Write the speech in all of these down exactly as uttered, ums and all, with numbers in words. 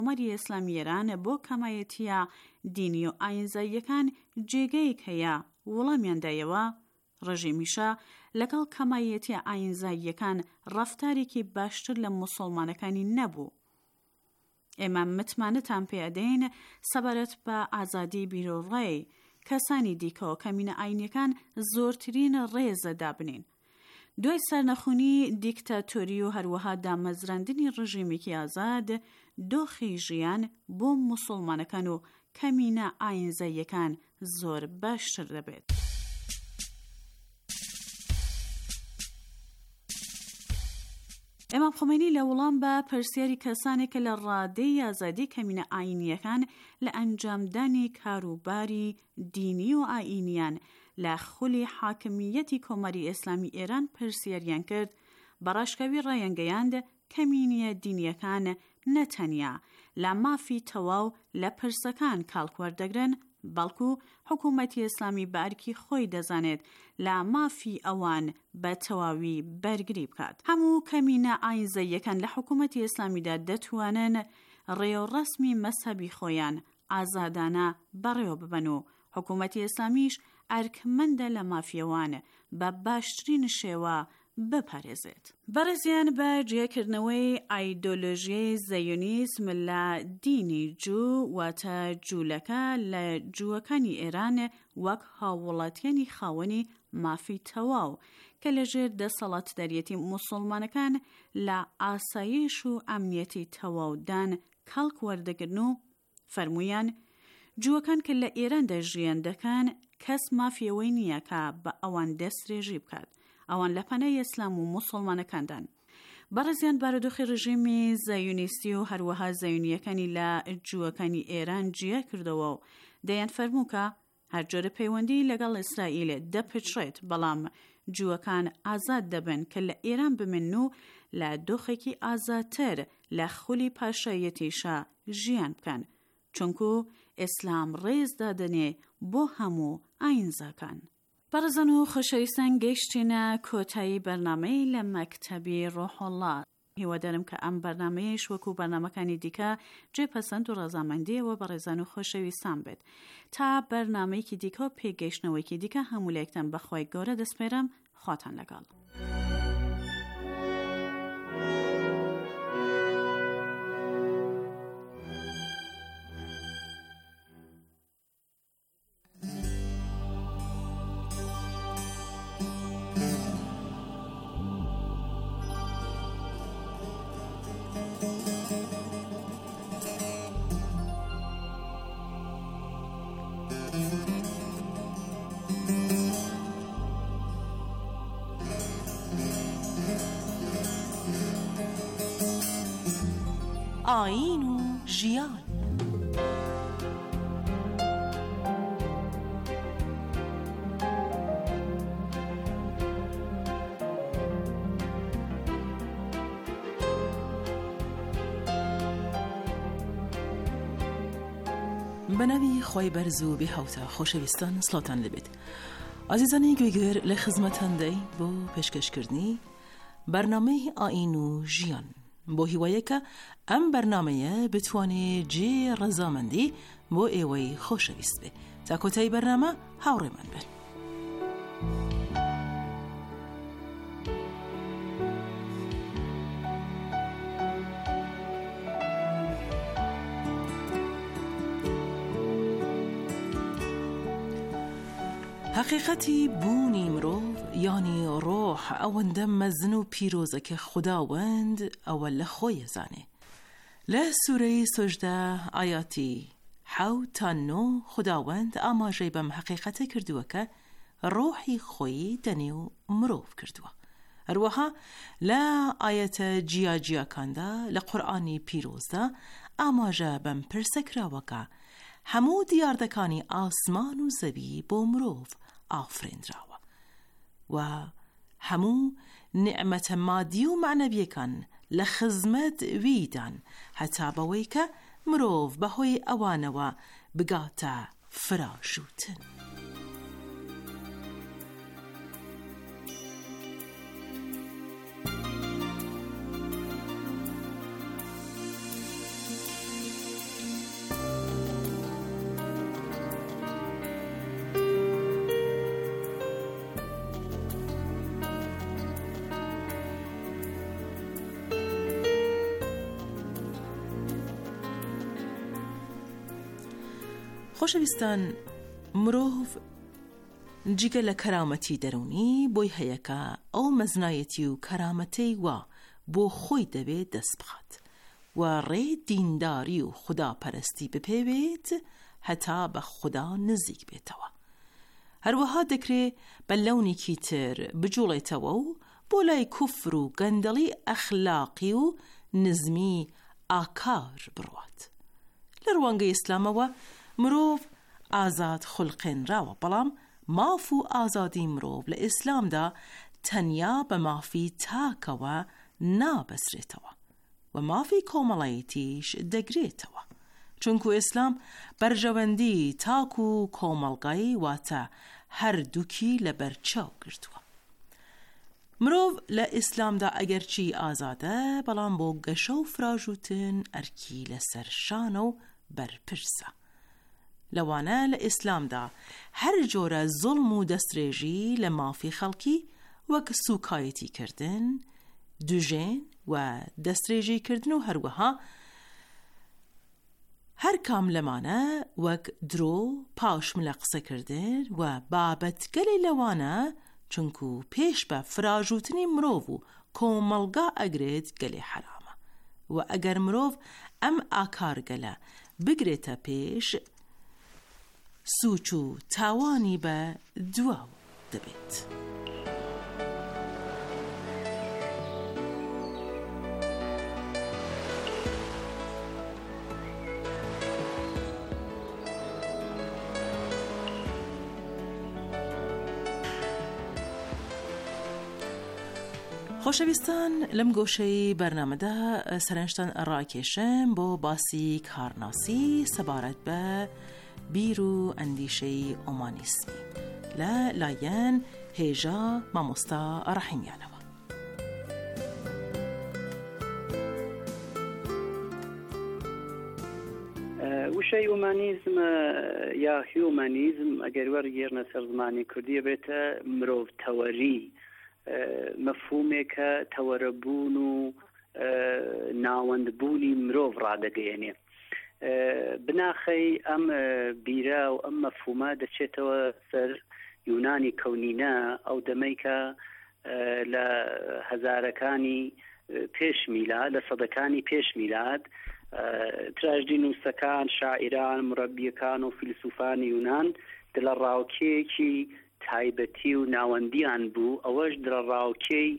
کۆمەری ئیسلامی ئێران بۆ کەمایەتیە دینی و ئاینزاییەکان جێگەیەک هەیە وەڵامیان دایەوە، ڕژیمیشە لەگەڵ کەمایەتیە ئاینزاییەکان ڕەفتارێکی باشتر لە موسڵمانەکانی نەبوو. ئێمە متمانەتان پێدەین سەبارەت بە ئازادی بیرۆڕای کەسانی دیکەوە کەمینە ئاینیەکان زۆرترین ڕێزەدا بنین. دوای سەرنەخوونی دیکتاتۆری و هەروەها دامەزراندنی ڕژیمێکی ئازاد، دۆخی ژیان بۆ موسڵمانەکان و کەمینە ئاینزاییەکان زۆر باشتر دەبێت. ئیمام خۆمەینی لە وەڵام بە پرسیاری کەسانێکە لە ڕادەی ئازادی کەمینە ئاینیەکان لە ئەنجامدانی کاروباری دینی و ئاینیان لە خولی حاکمیەتی کۆمەری ئیسلامی ئێران پرسیاریان کرد، بەڕاشکاوی ڕایەنگەیاند کەمینیە دینیەکان نەتەنیا لە مافی تەواو لە پرسەکان کاڵکوەردەگرن، بەڵکو حکوومەتی ئیسلامی بەئەرکی خۆی دەزانێت لە مافی ئەوان بە تەواوی بەرگری بکات. هەموو کەمینە ئاینزاییەکان لە حکوومەتی ئیسلامیدا دەتوانن ڕێوەڕەسمی مەسەبی خۆیان ئازادانە بەڕێوە ببەن و حکوومەتی ئیسلامیش ئەرکمەندە لە مافیەوان بە باشترین شێوە بپارێزێت. بەڕێزیان بە جێکردنەوەی ئایدۆلۆژیای زەیۆنیسم لە دینی جوو واتە جوولەکە لە جووەکانی ئێران وەک هاوڵاتیانی خاوەنی مافی تەواو کە لەژێر دەسەڵاتداریەتی موسڵمانەکان لە ئاسایش و ئەمنیەتی تەواودان کەڵک وەردەگرن و فەرموویان جووەکان کە لە ئێراندا ژیان دەکەن کەس مافیەوەی نییە کە بە ئەوان دەسترێژی بکات، ئەوان لە پەنای ئیسلام و موسڵمانەکاندان. بەڕێزیان بارودۆخی ڕژیمی زایۆنیستی و هەروەها زایۆنیەکانی لە جووەکانی ئێران جیا کردەوە و دەیان فەرموو کە هەر جۆرە پەیوەندی لەگەڵ ئیسرائیل دەپێچڕێت، بەڵام جووەکان ئازاد دەبن کە لە ئێران بمن و لە دۆخێکی ئازادتر لە خولی پاشایەتیشە ژیان بکەن، چونکو ئیسلام ڕێز دادنێ بۆ هەموو ئاینزاکان. بەڕێزان و خۆشەویستان، گەیشتینە کۆتایی بەرنامەی لە مەکتەبی ڕۆحوڵڵا. هیوادارم کە ئەم بەرنامەیەش وەکو بەرنامەکانی دیکە جێپەسەند و ڕەزامەندیەوە بەڕێزان و خۆشەویستان بێت. تا بەرنامەیەکی دیکە و پێگەیشتنەوەیکی دیکە هەموو لایەکتان بەخوای گەورە دەسپێرم. خواتان لەگەڵ. آیین و ژیان. بەناوی خۆی بەرز و بێهاوتە خۆشەویستان سڵاتان لەبێت. عزیزانی گوێگەر لە خزمەتاندەی بۆ پێشکەشکردنی بەرنامەی ئاین و ژیان بۆ هیوایەکە ئەم بەرنامەیە بتوانێت جێ ڕەزامەندی بۆ ئێوەی خۆشەویست بێ. تا کۆتایی بەرنامە هاوڕێمان بن. حقیقەتی بوونی مرۆڤ یانی ڕۆح ئەوەندە مەزن و پیرۆزە کە خوداوەند ئەوە لە خۆی زانێ. لە سوورەی سۆژدە ئایاتی حەوت تا نۆ خوداوەند ئاماژەی بەم حقیقەتە کردووە کە ڕۆحی خۆی دەنێ و مرۆڤ کردووە. هەروەها لە ئایەتە جیاجیاکاندا لە قورئانی پیرۆزدا ئاماژە بەم پرسە کراوەکە هەموو دیاردەکانی ئاسمان و زەوی بۆ مرۆڤ ئافرێنراوە و هەموو نعمەتە مادی و معنەویەکان لە خزمەت ویدان هەتا بەوەی کە مرۆڤ بەهۆی ئەوانەوە بگاتە فراشوتن. خۆشەویستان، مرۆڤ جگە لە کەرامەتی دەرونی بۆی هەیەکە ئەو مەزنایەتی و کەرامەتەی وا بۆ خۆی دەوێت دەست بخات و ڕێ دینداری و خوداپەرستی بپێوێت هەتا بە خوددا نزیک بێتەوە. هەروەها دەکرێت بە لەونێکی تر بجوڵێتەوە و بۆ لای کوفر و گەندەڵی ئەخلاقی و نزمی ئاکار بڕوات. لە ڕوانگەی ئیسلامەوە مرۆڤ ئازاد خوڵقێنراوە، بەڵام ماف و ئازادی مرۆڤ لە ئیسلامدا تەنیا بە مافی تاکەوە نابەسرێتەوە و مافی کۆمەڵایەتیش دەگرێتەوە، چونکو ئیسلام بەرژەوەندی تاک و کۆمەڵگایی واتە هەردووکی لە بەرچاو گرتووە. مرۆڤ لە ئیسلامدا ئەگەرچی ئازادە، بەڵام بۆ گەشە و فراژوتن ئەرکی لەسەر شانە و بەرپرسە. لەوانە لە ئیسلامدا هەر جۆرە زوڵم و دەسترێژی لە مافی خەڵکی وەک سوکایەتی کردن، دوژێن و دەسترێژی کردن و هەروەها هەر کام لەمانە وەک درۆ، پاشملە قسەکردن و بابەتگەلی لەوانە، چونکو پێش بە فراژوتنی مرۆڤ و کۆمەڵگا ئەگرێت گەلێ حرامە و ئەگەر مرۆڤ ئەم ئاکارگەلە بگرێتە پێش، سوچ و تاوانی بە دواو دەبێت. خۆشەویستان، لەم گۆشەی بەرنامەدا سەرنجتان ڕاکێشم بۆ باسی کارناسی سەبارەت بە بیر و ئەندیشەی ئۆمانیسمی لە لایەن هێژا مامۆستا ڕەحیمیانەوە. وشەی ئۆمانیزم یا هیومانیزم ئەگەر وەرگێڕنە سەر زمانی کوردیە بێتە مرۆڤتەوەری، مەفهومێکە تەوەرەبوون و ناوەندبوونی مرۆڤ ڕادەگەیەنێ. بناخەی ئەم بیرە و ئەم مەفهومە دەچێتەوە سەر یونانی کەونینە، ئەو دەمەی کە لە هەزارەکانی پێش میلاد، لە سەدەکانی پێش میلاد، تراژدی نووسەکان، شاعیران، مڕەبیەکان و فیلسوفانی یونان دلە ڕاوکێکی تایبەتی و ناوەندیان بوو. ئەوەش درە ڕاوکەی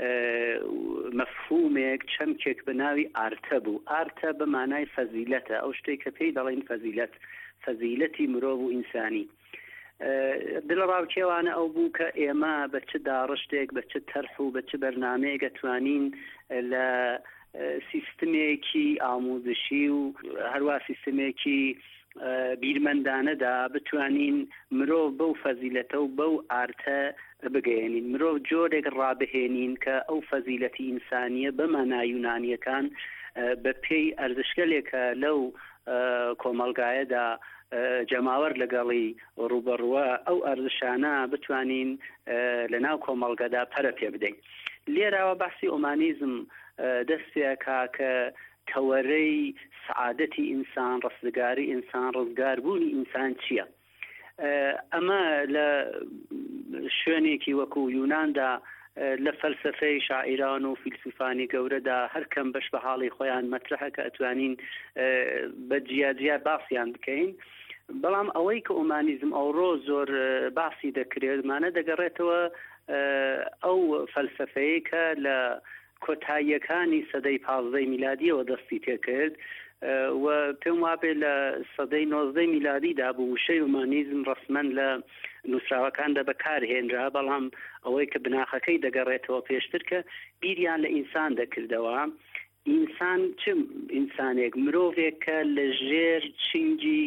مەفهومێک چەمکێک بە ناوی ئارتە بوو. ئارتە بە مانای فەزیلەتە، ئەو شتێک کە پێی دەڵێن فەزیلەت، فەزیلەتی مرۆڤ و ئینسانی. دلە ڕاوکێوانە ئەو بوو کە ئێمە بە چ داڕشتێک، بە چ تەرح و بە چ بەرنامەیەک دەتوانین لە سیستمێکی ئاموزشی و هەروە سیستمێکی بیرمەندانەدا بتوانین مرۆڤ بەو فەزیلەتە و بەو ئارتە بگەێنین، مرۆڤ جۆرێک ڕابهێنین کە ئەو فەزیلەتی ئینسانیە بە مانای یونانیەکان بە پێی ئەرزشکەلێکە لەو کۆمەڵگایەدا جەماوەر لەگەڵی ڕوبەڕوە ئەو ئەرزشانە بتوانین لە ناو کۆمەڵگەدا پەرە پێ بدەین. لێراوە باسی ئۆمانیزم دەستێکا کە تەوەرەی سعادەتی ئینسان، ڕستگاری ئینسان، ڕزگاربوونی ئینسان چییە؟ ئەمە لە شوێنێکی وەکو یوناندا لە فەلسفەی شاعیران و فیلسوفانی گەورەدا هەر کەم بەش بە حاڵی خۆیان مەترەحە کە ئەتوانین بە جیاجیا باسییان بکەین. بەڵام ئەوەی کە ئۆمانیزم ئەوڕۆ زۆر باسی دەکرێت مانە دەگەڕێتەوە ئەو فەلسفەیە کە لە کۆتاییەکانی سەدەی پازدەی میلادیەوە دەستی تێکرد و پێم وابێ لە سەدەی نۆزدەی میلادیدا بوو وشەی ئۆمانیزم ڕسمەن لە نووسراوەکاندا بەکارهێنرا، بەڵام ئەوەی کە بناخەکەی دەگەڕێتەوە پێشتر کە بیریان لە ئینسان دەکردەوە. ئینسان چ ئینسانێک؟ مرۆڤێک کە لە ژێر چنگی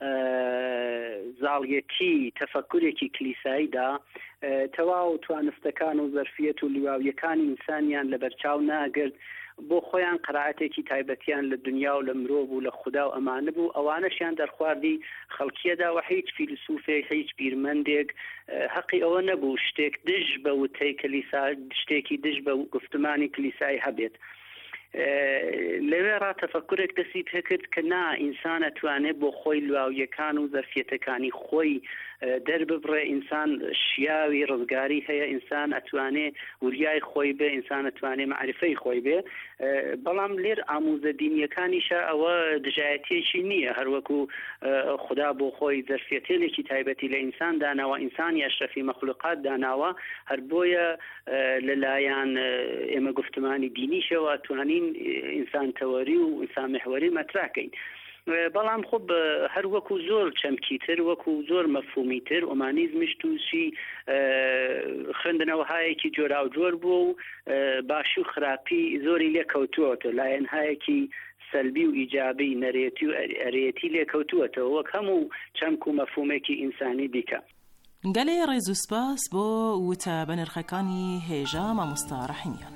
زاڵیەتی تەفەکورێکی کلیساییدا تەواو توانستەکان و زەرفیەت و لیواویەکانی ئینسانیان لە بەرچاو ناگرت، بۆ خۆیان قەرائەتێکی تایبەتیان لە دنیا و لە مرۆڤ و لە خوددا و ئەمانە بوو. ئەوانەشیان دەرخواردی خەڵکیەدا و هیچ فیلسوفێک، هیچ بیرمەندێک حەقی ئەوە نەبوو شتێک دژ بە وتەی کلیسا، شتێکی دژ بە گفتمانی کلیسایی هەبێت. لەوێ ڕاتەفەکورێک دەستی پێکرد کە نا ئینسان ئەتوانێت بۆ خۆی لواویەکان و زەرفیەتەکانی خۆی دەرببڕێ، ئینسان شیاوی ڕزگاری هەیە، ئینسان ئەتوانێت وریای خۆی بێ، ئینسان ئەتوانێت معرفەی خۆی بێ. بەڵام لێر ئاموزە دینیەکانیشە ئەوە دژایەتیەکی نییە، هەروەکو خدا بۆ خۆی زەرفیەتێکی تایبەتی لە ئینسان داناوە، ئینسانی ئەشرەفی مەخلوقات داناوە، هەر بۆیە لەلایەن ئێمە گفتمانی دینیشەوە توانین ئینسان تەوەری و ئینسان محوەری مەتراکەین. بەڵام خۆ هەر وەکو زۆر چەمکیتر، وەکو زۆر مەفهومیتر، ئۆمانیزمش تووشی خوێندنەوەهایەکی جۆرا و جۆر بوو و باشی و خراپی زۆری لێ کەوتووەتە، لایەنهایەکی سەلبی و ئیجابی، نەرێتی و ئەرێتی لێ کەوتووەتەوە، وەک هەموو چەمک و مەفهومێکی ئینسانی دیکە. گەلێ ڕێز و سپاس بۆ وتە بە نرخەکانی هێژا مامۆستا ڕەحیمیان.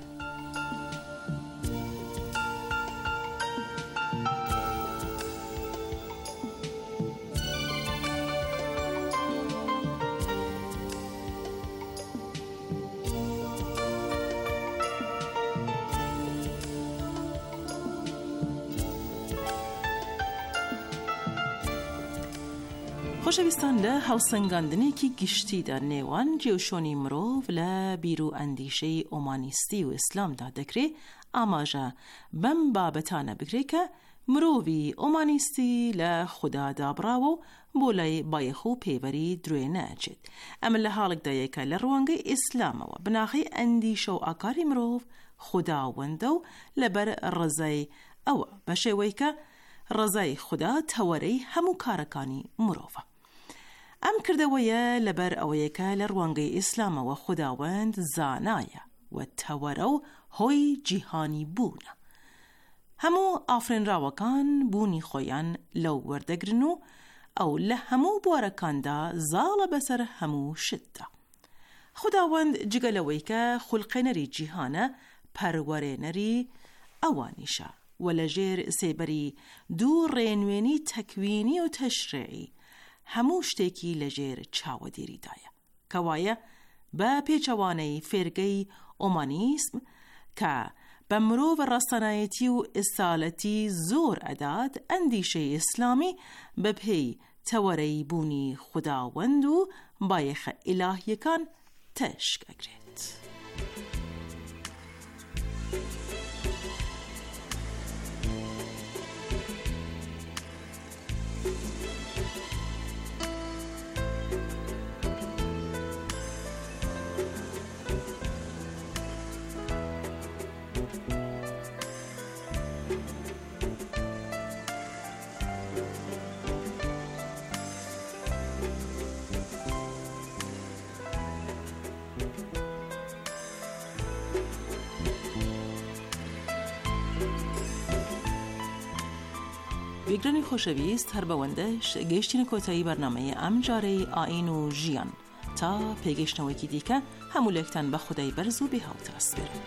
خۆشەویستان، لە هەڵسەنگاندنێکی گشتیدا نێوان جێوشۆنی مرۆڤ لە بیر و ئەندیشەی ئۆمانیستی و ئیسلامدا دەکرێت ئاماژە بەم بابەتانە بکرێت کە مرۆڤی ئۆمانیستی لە خوددا دابڕاوە و بۆ لای بایەخ و پێبەری درێ نەچێت. ئەمە لە حاڵێکدایەکە لە ڕوانگەی ئیسلامەوە بناخی ئەندیشە و ئاکاری مرۆڤ خوداوەندە و لەبەر ڕزای ئەوە بە شێوەی کە ڕزای خوددا تەوەرەی هەموو کارەکانی مرۆڤە. ئەم کردەوەیە لەبەر ئەوەیەکە لە ڕوانگەی ئیسلامەوە خوداوەند زانایە و تەوەرە و هۆی جیهانی بوونە. هەموو ئافرێنراوەکان بوونی خۆیان لەو وەردەگرن و ئەو لە هەموو بوارەکاندا زاڵە بەسەر هەموو شتدا. خوداوەند جگەلەوەی کە خوڵقێنەری جیهانە پەروەرێنەری ئەوانیشە و لەژێر سێبەری دوو ڕێنوێنی تەکوینی و تەشریعی هەموو شتێکی لەژێر چاوەدێریدایە، کەوایە بە پێچەوانەی فێرگەی ئۆمانیسم کە بە مرۆڤ ڕاستەنایەتی و ئیسالەتی زۆر ئەدات، ئەندیشەی ئیسلامی بە پێی تەوەرەی بوونی خوداوەند و بایەخە ئیلاهیەکان تەشک ئەگرێت. بیگرانی خۆشەویست، هەر بەوەندەش گەیشتینە کۆتایی بەرنامەی ئەم جارەی ئاین و ژیان. تا پێگەشتنەوەیکی دیکە هەموو لێکتان بە خودای بەرز و بێهاوتە ئەسپێرن.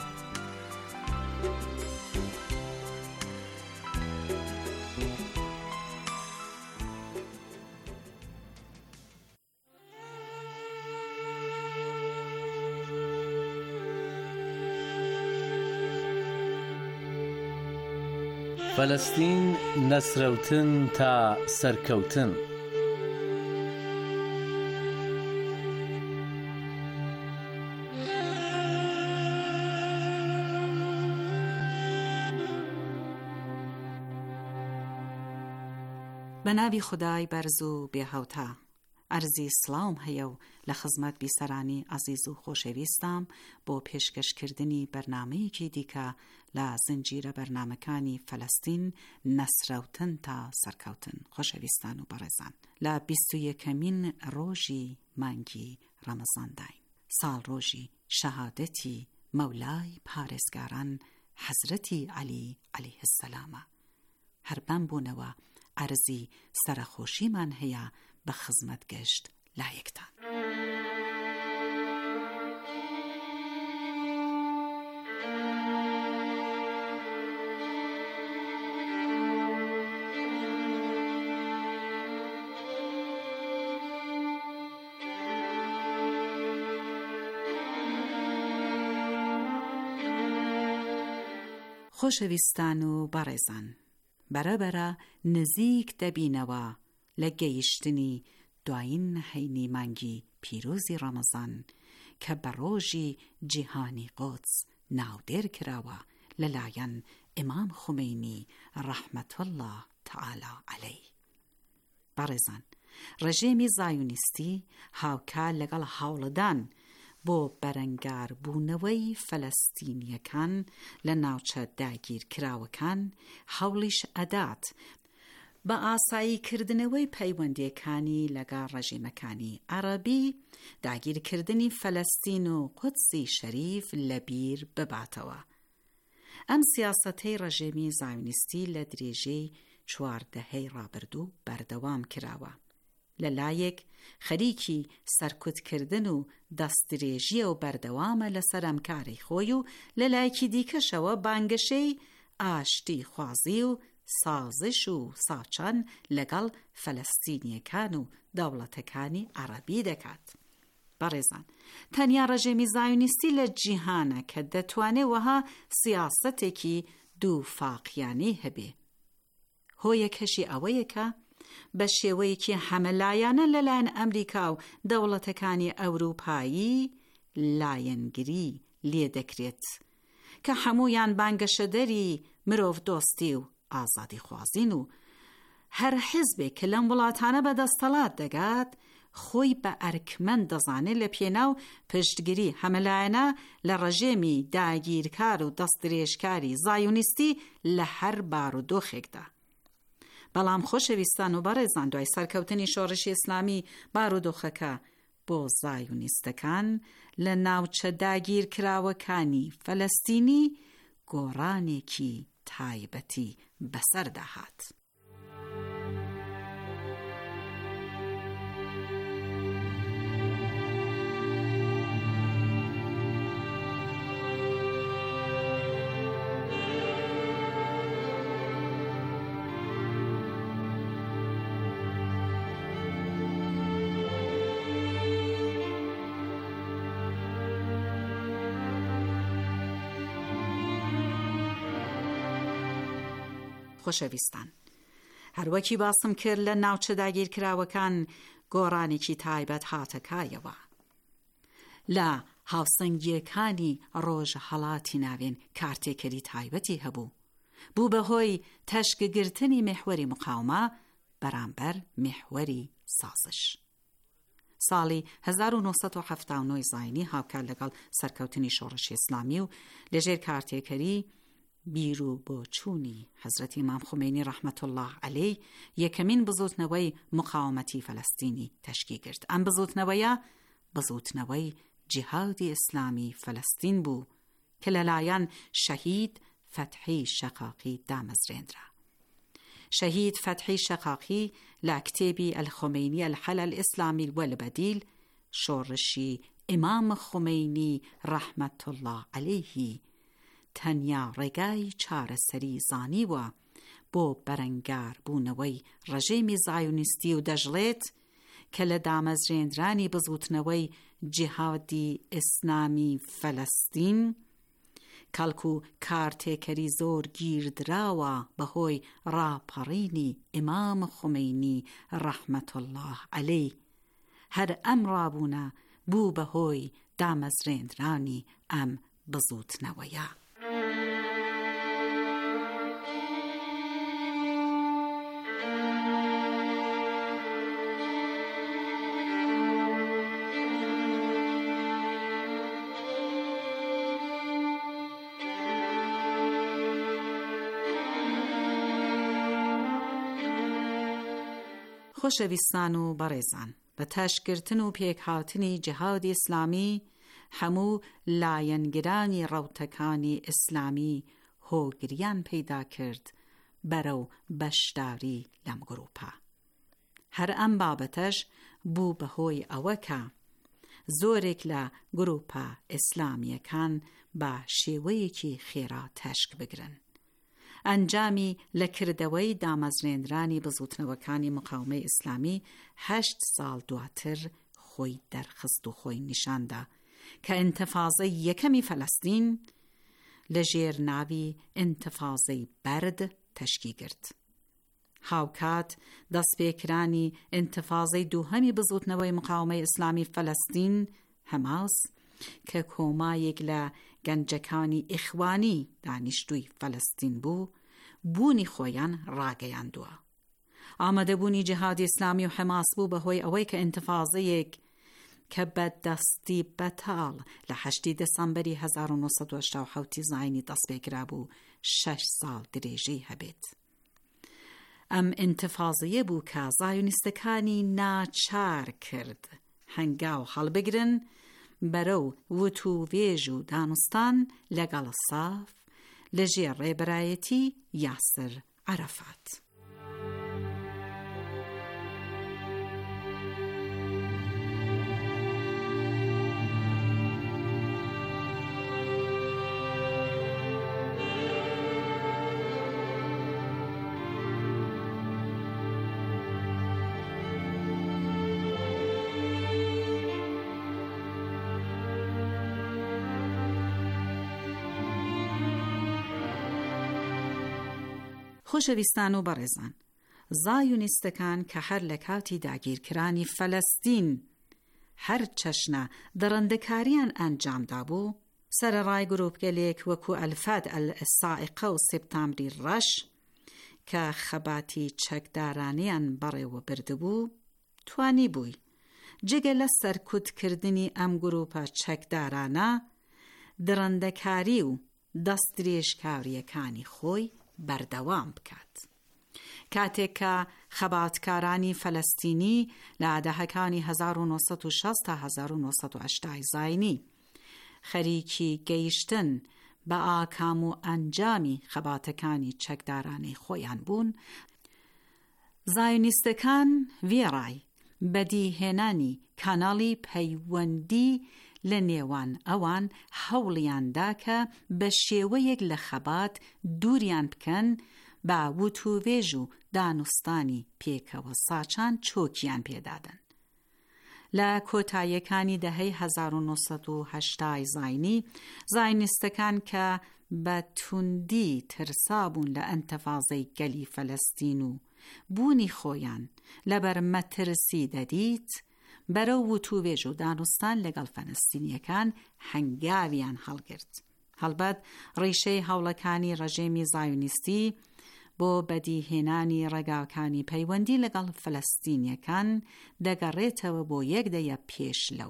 فەلەستین نەسرەوتن تا سەرکەوتن. بە ناوی خودای بەرز و بێهاوتا، ئەرزی سڵاوم هەیە و لە خزمەت بیسەرانی عەزیز و خۆشەویستم بۆ پێشکەشکردنی بەرنامەیەکی دیکە لە زنجیرە بەرنامەکانی فەلەستین نەسرەوتن تا سەرکەوتن. خۆشەویستان و بەڕێزان، لە بیست و یەکەمین ڕۆژی مانگی ڕەمەزانداین، ساڵ ڕۆژی شەهادەتی مەولای پارێزگاران حەزرەتی عەلی عەلەیه السەلامە. هەر بەم بوونەوە ئەرزی سەرخۆشیمان هەیە بە خزمەت گەشت لایەکتان. خۆشەویستان و بەڕێزان، بەرەبەرە نزیک دەبینەوە لە گەیشتنی دوایین هەینی مانگی پیرۆزی ڕەمەزان کە بە ڕۆژی جیهانی قودس ناودێر کراوە لەلایەن ئیمام خومینی ڕەحمەت الله تعالی عەلەیه. بەڕێزان، ڕژێمی زایونیستی هاوکار لەگەڵ هەوڵدان بۆ بەرەنگار بوونەوەی فەلەستینیەکان لە ناوچە داگیر کراوەکان هەوڵیش ئەدات بە ئاساییکردنەوەی پەیوەندیەکانی لەگەڵ ڕژیمەکانی عەرەبی داگیرکردنی فەلەستین و قودسی شەریف لەبیر بباتەوە. ئەم سیاسەتەی ڕژێمی زایونیستی لە درێژەی چواردەهەی ڕابردوو بەردەوام کراوە. لەلایەک خەریکی سەرکوتکردن و دەستدرێژیە و بەردەوامە لەسەر ئەمکاری خۆی و لەلایەکی دیکەشەوە بانگەشەی ئاشتی خوازی و سازش و ساچان لەگەڵ فەلەستینیەکان و دەوڵەتەکانی عەرەبی دەکات. بەڕێزان، تەنیا ڕژێمی زایونیستی لە جیهانە کە دەتوانێت وەها سیاسەتێکی دووفاقیانەی هەبێ. هۆیەکەشی ئەوەیەکە بە شێوەیەکی هەمەلایەنە لەلایەن ئەمریکا و دەوڵەتەکانی ئەوروپایی لایەنگری لێ دەکرێت کە هەمویان بانگەشەدەری مرۆڤ دۆستی و ئازادی خوازین و هەر حیزبێک کە لەم وڵاتانە بەدەستەڵات دەگات خۆی بە ئەرکمەند دەزانێت لە پێناو پشتگیری هەمەلایەنە لە ڕژێمی داگیرکار و دەستدرێژکاری زایونیستی لە هەر بارودۆخێکدا. بەڵام خۆشەویستان و بەڕێزان، دوای سەرکەوتنی شۆڕشی ئیسلامی بارودۆخەکە بۆ زایونیستەکان لە ناوچە داگیرکراوەکانی فەلەستینی گۆڕانێکی تایبەتی بەسەرداهات. خۆشەویستان، هەروەکی باسم کرد لە ناوچە داگیرکراوەکان گۆڕانێکی تایبەت هاتەکایەوە. لە هاوسەنگیەکانی ڕۆژە هەڵاتی ناوێن کارتێکەری تایبەتی هەبوو، بوو بەهۆی تەشکگرتنی مێحوەری مقاومە بەرامبەر مێحوەری سازش. ساڵی هەزار و نۆسەد و هەفتاد و نۆ زاینی هاوکار لەگەڵ سەرکەوتنی شۆڕشی ئیسلامی و لەژێر کارتێکەری بیر و بۆ چوونی حەزرەتی ئیمام خومینی ڕەحمەت الله عەلەیه یەکەمین بزوتنەوەی مقاومەتی فەلەستینی تەشکیل کرد. ئەم بزوتنەوەیە بزوتنەوەی جیهادی ئیسلامی فەلەستین بوو کە لەلایەن شەهید فەتحی شەقاقی دامەزرێنرا. شەهید فەتحی شەقاقی لە کتێبی ئەلخومینی الحل الئیسلامی والبەدیل شۆڕشی ئیمام خومینی ڕەحمەت الله عەلەیه تەنیا ڕێگای چارەسەری زانیوە بۆ بەرەنگار بوونەوەی ڕژێمی زایونیستی و دەژڵێت کە لە دامەزرێنرانی بزوتنەوەی جیهادی ئیسلامی فەلەستین کەڵکو کارتێکەری زۆر گیردراوە بەهۆی ڕاپەڕینی ئیمام خومینی ڕەحمەت الله عەلەیه. هەر ئەم ڕابوونە بوو بەهۆی دامەزرێنرانی ئەم بزوتنەوەیە. خۆشەویستان و بەڕێزان، بە تەشکردن و پێکهاتنی جیهادی ئیسلامی هەموو لایەنگرانی ڕەوتەکانی ئیسلامی هۆگریان پەیدا کرد بەرەو بەشداری لەم گروپە. هەر ئەم بابەتەش بوو بەهۆی ئەوە کە زۆرێک لە گروپە ئیسلامیەکان بە شێوەیەکی خێرا تەشک بگرن. ئەنجامی لەکردەوەی دامەزرێنرانی بزوتنەوەکانی مقاومەی ئیسلامی هەشت ساڵ دواتر خۆی دەرخست و خۆی نیشاندا کە ئینتفاضەی یەکەمی فەلەستین لەژێر ناوی ئینتفاضەی بەرد تەشکی کرد. هاوکات دەستپێکرانی ئینتفاضەی دووهەمی بزوتنەوەی مقاومەی ئیسلامی فەلەستین هەماس کە کۆمایەک لە گەنجەکانی ئیخوانی دانیشتووی فەلەستین بوو، بوونی خۆیان ڕاگەیاندووە. ئامادەبوونی جیهادی ئیسلامی و حەماس بوو بەهۆی ئەوەی کە ئینتفاضەیەک کە بەدەستی بەتاڵ لە هەشتی دەسەمبەری هەزار و نۆسەد و هەشتا و حەوتی زاینی دەستپێکرا بوو شەش ساڵ درێژەی هەبێت. ئەم ئینتفاضەیە بوو کە زایۆنیستەکانی ناچار کرد هەنگاو هەڵبگرن بەرەو وتووێژ و دانوستان لەگەڵ ساف لەژێر ڕێبەرایەتی یاسر عەرەفات. خۆشەویستان و بەڕێزان، زایۆنیستەکان کە هەر لە کاتی داگیرکرانی فەلەستین هەر چەشنە دەڕەندەکاریان ئەنجامدا بوو، سەرەڕای گرۆپگەلێک وەکو ئەلفەد ئەلسائقە و سێپتامبری ڕەش کە خەباتی چەکدارانیان بەڕێوە بردبوو، توانی بووی جگە لە سەرکوتکردنی ئەم گرۆپە چەکدارانە دڕەندەکاری و دەستدرێژکاریەکانی خۆی بەردەوام بکات. کاتێک کە خەباتکارانی فەلەستینی لە دەهەکانی هەزار و نۆسەد و شەست تا هەزار و نۆسەد و هەشتا زاینی خەریکی گەیشتن بە ئاکام و ئەنجامی خەباتەکانی چەکدارانی خۆیان بوون، زایۆنیستەکان وێڕای بەدیهێنانی کاناڵی پەیوەندی لە نێوان ئەوان هەوڵیاندا کە بە شێوەیەک لە خەبات دووریان بکەن بە وتووێژ و دانوستانی پێکەوە ساچان چۆکیان پێدادن. لە کۆتاییەکانی دەهەی هەزار و نۆسەد و هەشتا زاینی زایۆنیستەکان کە بە توندی ترسابوون لە ئەنتەفاضەی گەلی فەلەستین و بوونی خۆیان لەبەر مەترسی دەدیت، بەرەو وتووێژ و دانوستان لەگەڵ فەلەستینیەکان هەنگاویان هەڵگرت. هەڵبەت ڕیشەی هەوڵەکانی ڕەژێمی زایۆنیستی بۆ بەدیهێنانی ڕێگاکانی پەیوەندی لەگەڵ فەلەستینیەکان دەگەڕێتەوە بۆ یەک دەیە پێش لەو.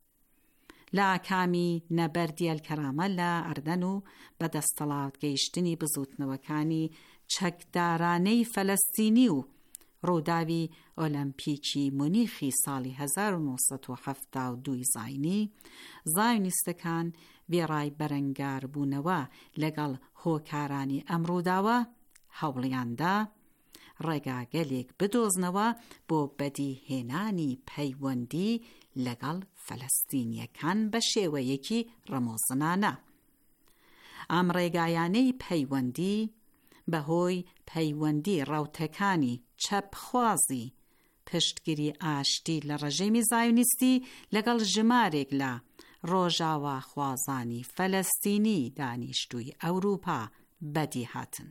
لە کامی نەبەردی ئەلکەرامە لە ئەردەن و بەدەستەڵات گەیشتنی بزوتنەوەکانی چەکدارانەی فەلەستینی و ڕووداوی ئۆلەمپیکی مونیخی ساڵی هەزار و نۆسەد و هەفتا و دوو زاینی، زایۆنیستەکان وێڕای بەرەنگار بوونەوە لەگەڵ هۆکارانی ئەم ڕووداوە هەوڵیاندا ڕێگاگەلێک بدۆزنەوە بۆ بەدیهێنانی پەیوەندی لەگەڵ فەلەستینیەکان بە شێوەیەکی ڕەمۆزنانە. ئەم ڕێگایانەی پەیوەندی بەهۆی پەیوەندی ڕەوتەکانی چەپخوازی پشتگیری ئاشتی لە ڕژێمی زایۆنیستی لەگەڵ ژمارێک لە ڕۆژاوا خوازانی فەلەستینی دانیشتووی ئەوروپا بەدی هاتن.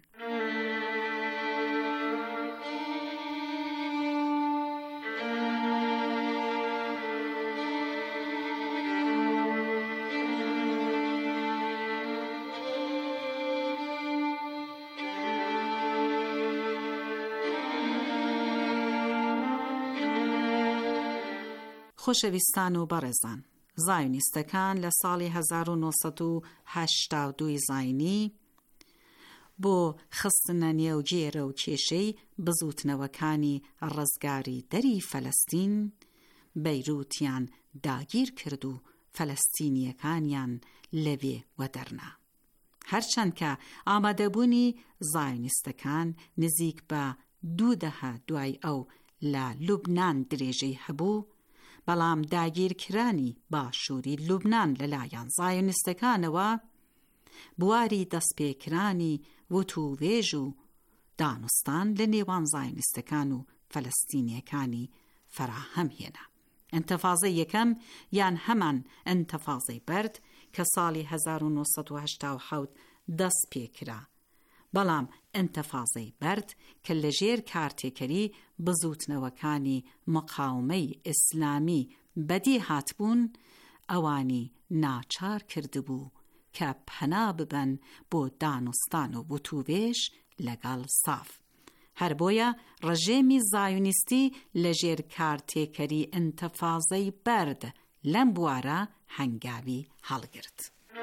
خۆشەویستان و بەڕێزان، زایۆنیستەکان لە ساڵی هەزار و نۆسەد و هەشتا و دوو زاینی بۆ خستنە نێوگێرە و کێشەی بزوتنەوەکانی ڕزگاری دەری فەلەستین بەیروتیان داگیر کرد و فەلەستینیەکانیان لەوێ وەدەرنا. هەرچەند کە ئامادەبوونی زایۆنیستەکان نزیک بە دوو دەهە دوای ئەو لە لوبنان درێژەی هەبوو، بەڵام داگیرکرانی باشووری لوبنان لەلایەن زایۆنیستەکانەوە بواری دەستپێکرانی وتووێژ و دانوستان لە نێوان زایۆنیستەکان و فەلەستینیەکانی فەراهەم هێنا. ئەنتەفاضەی یەکەم یان هەمان ئەنتەفاضەی بەرد کە ساڵی هەزار و نۆسەد و هەشتا و حەوت دەست پێکرا. بەڵام ئەنتەفازەی بەرد کە لەژێر کارتێکەری بزوتنەوەکانی مقاومەی ئیسلامی بەدی هاتبوون، ئەوانی ناچار کردبوو کە پەنا ببەن بۆ دانوستان و بوتوبێش لەگەڵ ساف. هەر بۆیە ڕژێمی زایونیستی لەژێر کارتێکەری ئەنتەفازەی بەرد لەم بوارە هەنگاوی هەڵگرت.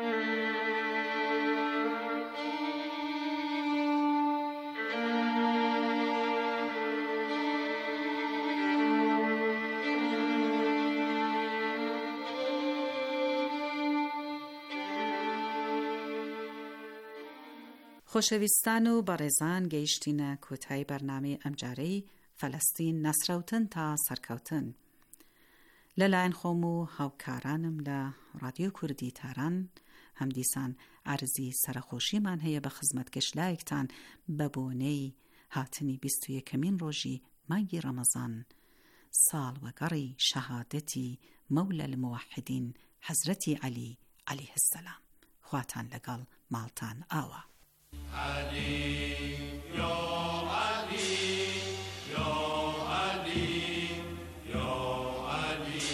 خۆشەویستان و بەڕێزان، گەیشتینە کۆتایی بەرنامەی ئەمجارەی فەلەستین نەسرەوتن تا سەرکەوتن. لەلایەن خۆم و هاوکارانم لە ڕادیۆ کوردی تاران هەم دیسان ئارزی سەرخۆشیمان هەیە بە خزمەتگەشتلایەکتان بە بۆنەی هاتنی بیست و یەکەمین ڕۆژی مانگی ڕەمەزان، ساڵ وەگەڕی شەهادەتی مەولە الموحدین حەزرەتی عەلی عەلەیه السەلام. خواتان لەگەڵ ماڵتان ئاوە. علی یا علی یا علی یا علی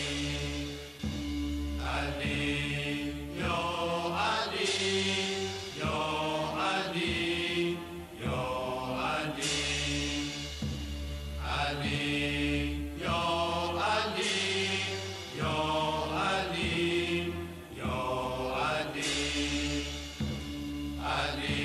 علی یا علی یا علی یا علی علی یا علی یا علی یا علی علی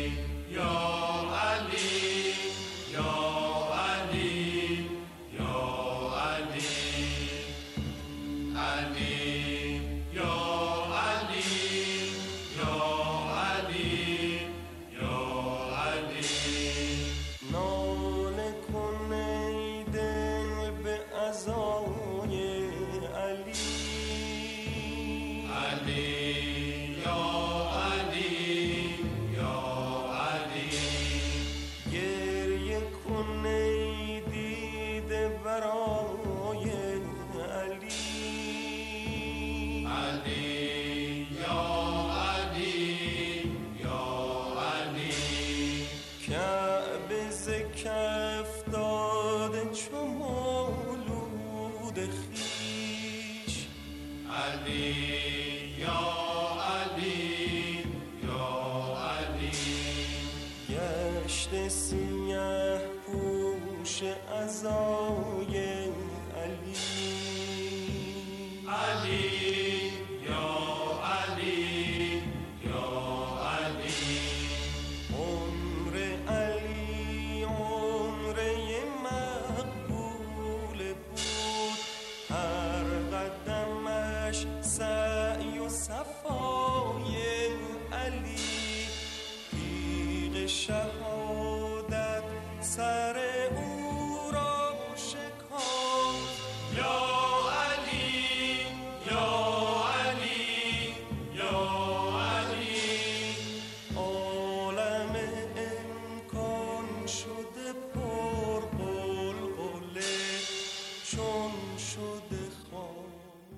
سیاه پوش عزای علی علی یا علی یا علی عمر علی عمره مقبول بود، هر قدمش سعی و صفای علی تیغ شهادت سر او را شکافت. یا علی یا علی یا علی عالم امکان شده پر قلقله چون شده خواب.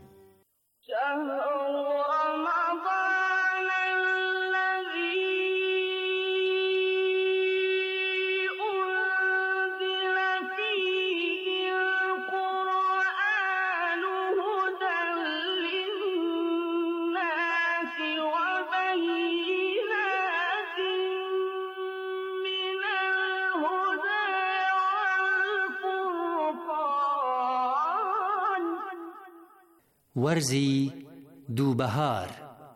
وەرزی دووبەهار.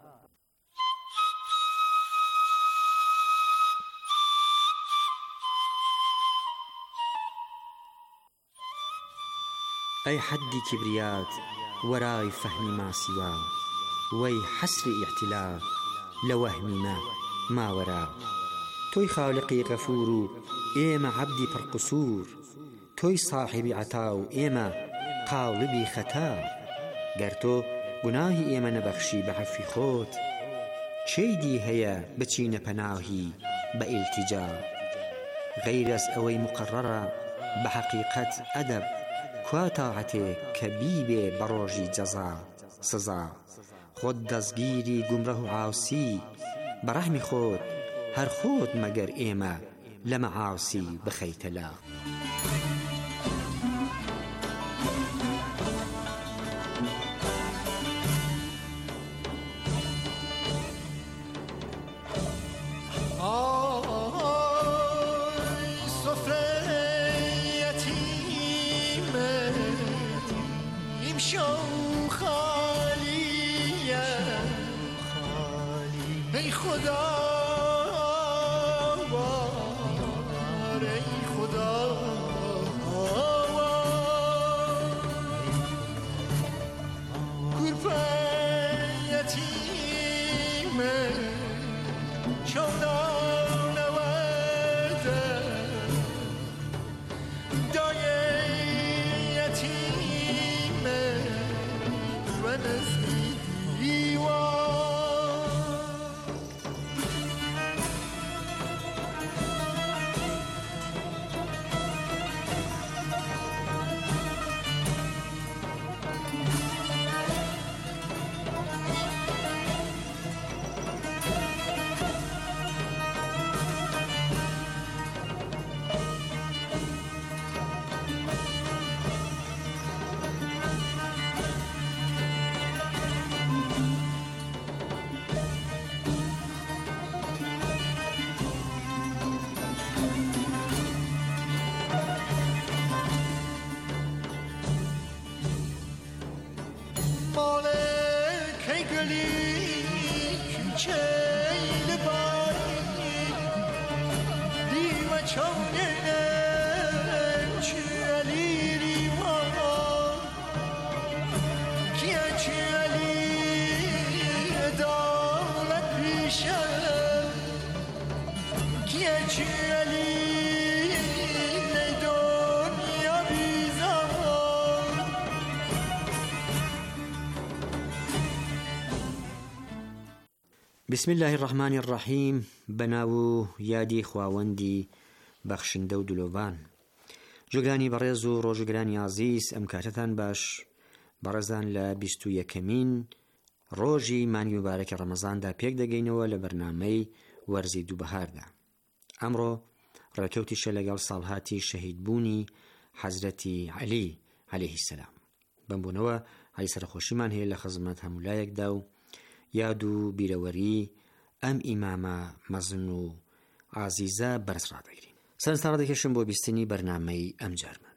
ئەی حەدی کیبریات وەرای فەهمی ماسیوا، وەی حەسری ئیعتیلا لە وەهمی ما ماوەرا. تۆی خالقی غەفور و ئێمە عەبدی پڕقوسوور، تۆی ساحیبی عەتا و ئێمە قاڵبی خەتا. گەر تۆ گوناهی ئێمە نەبەخشی بە عەفوی خۆت، چێیدی هەیە بچینە پەناهی بە ئیلتیجا. غەیر ئەس ئەوەی مقەڕەرە بە حەقیقەت ئەدەب، کوا تاعەتێ کە بیبێ بە ڕۆژی جەزا سزا. خۆت دەستگیری گومڕە و عاوسی بە ڕەحمی خۆت هەر خۆت مەگەر ئێمە لە مەعاسی بخەیتە لا. ای خدا ای خدا گرپه یتیمه چونان نورده دای یتیمه و نزدی دیوان. بسم الله الرحمن الرحیم. بەناو یادی خواوەندی بەخشندە و دلۆڤان. جۆگرانی بەڕێز و ڕۆژگرانی عزیز، ئەم کاتتان باش. بەڕێزان لە بیست و یەکەمین ڕۆژی مانگی مبارەکی ڕەمەزاندا پێک دەگەینەوە لە بەرنامەی وەرزی دووبەهاردا. ئەمڕۆ ڕێکەوتیشە لەگەڵ ساڵهاتی شەهیدبوونی حەزرەتی عەلی عەلەیهی سەلام. بەمبوونەوە عەلی سەرخۆشیمان هەیە لە خزمەت هەمولایەکدا و یاد و بیرەوەری ئەم ئیمامە مەزن و عازیزە بەرز ڕادەگرین. سەرنجتان ڕادەکێشم بۆ بیستنی بەرنامەی ئەم جارمان.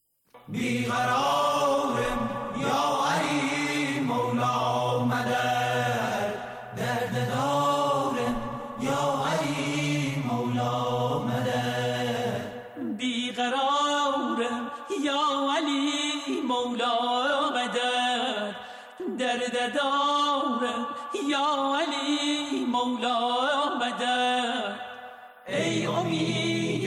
بیقرارم یا علی مولا مدد، درد دارم یا علی مولا مدد. بیقرارم یا علی مولا مدد، درد دارم یا علی مولا مدد. ای امید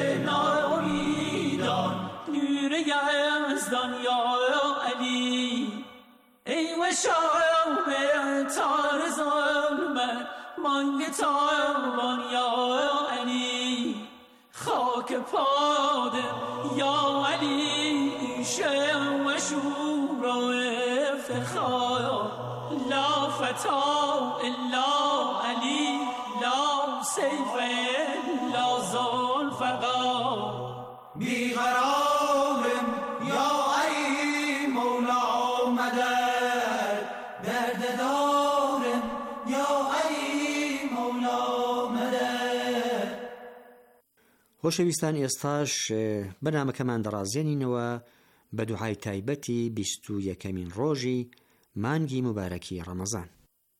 ناامیدان، نور یزدان یا علی. ای وشام تار ظلمت، مانگ تاوان یا علی. خاک پادم یا علی، شم و شور و افتخار. لا فتا الا علی، لا سیف الا ذوالفقار. بیقرارم یا علی مولا مدد، درد دارم یا علی مولا مدد. خۆشەویستان، ئێستاش بەنامەکەمان دەڕازێنینەوە بە دوعای تایبەتی بیست و یەکەمین ڕۆژی مانگی مبارەکی ڕەمەزان.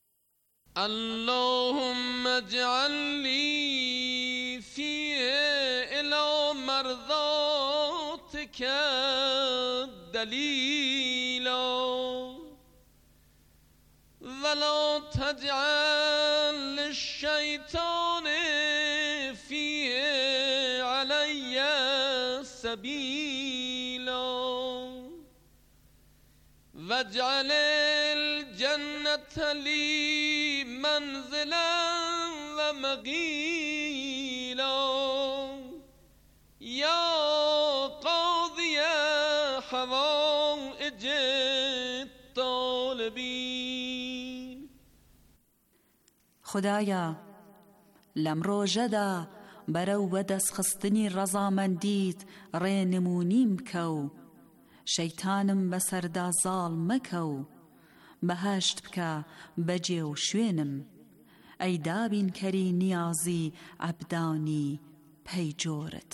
اللهم اجعل لي فيه إلى مرضاتك دليلا، ولا تجعل للشيطان فيه علي سبيلا، واجعل الجنة لي منزلا ومقيلا، يا قاضي حوائج الطالبين. خدایە لەم ڕۆژەدا بەرەو بەدەستخستنی ڕەزامەندیت ڕێنمونیم بکە و شەیتانم بەسەردا زاڵ مەکە و بەهەشت بکە بەجێ و شوێنم ئەی دابین کەری نیازی عەبدانی پەیجۆرت.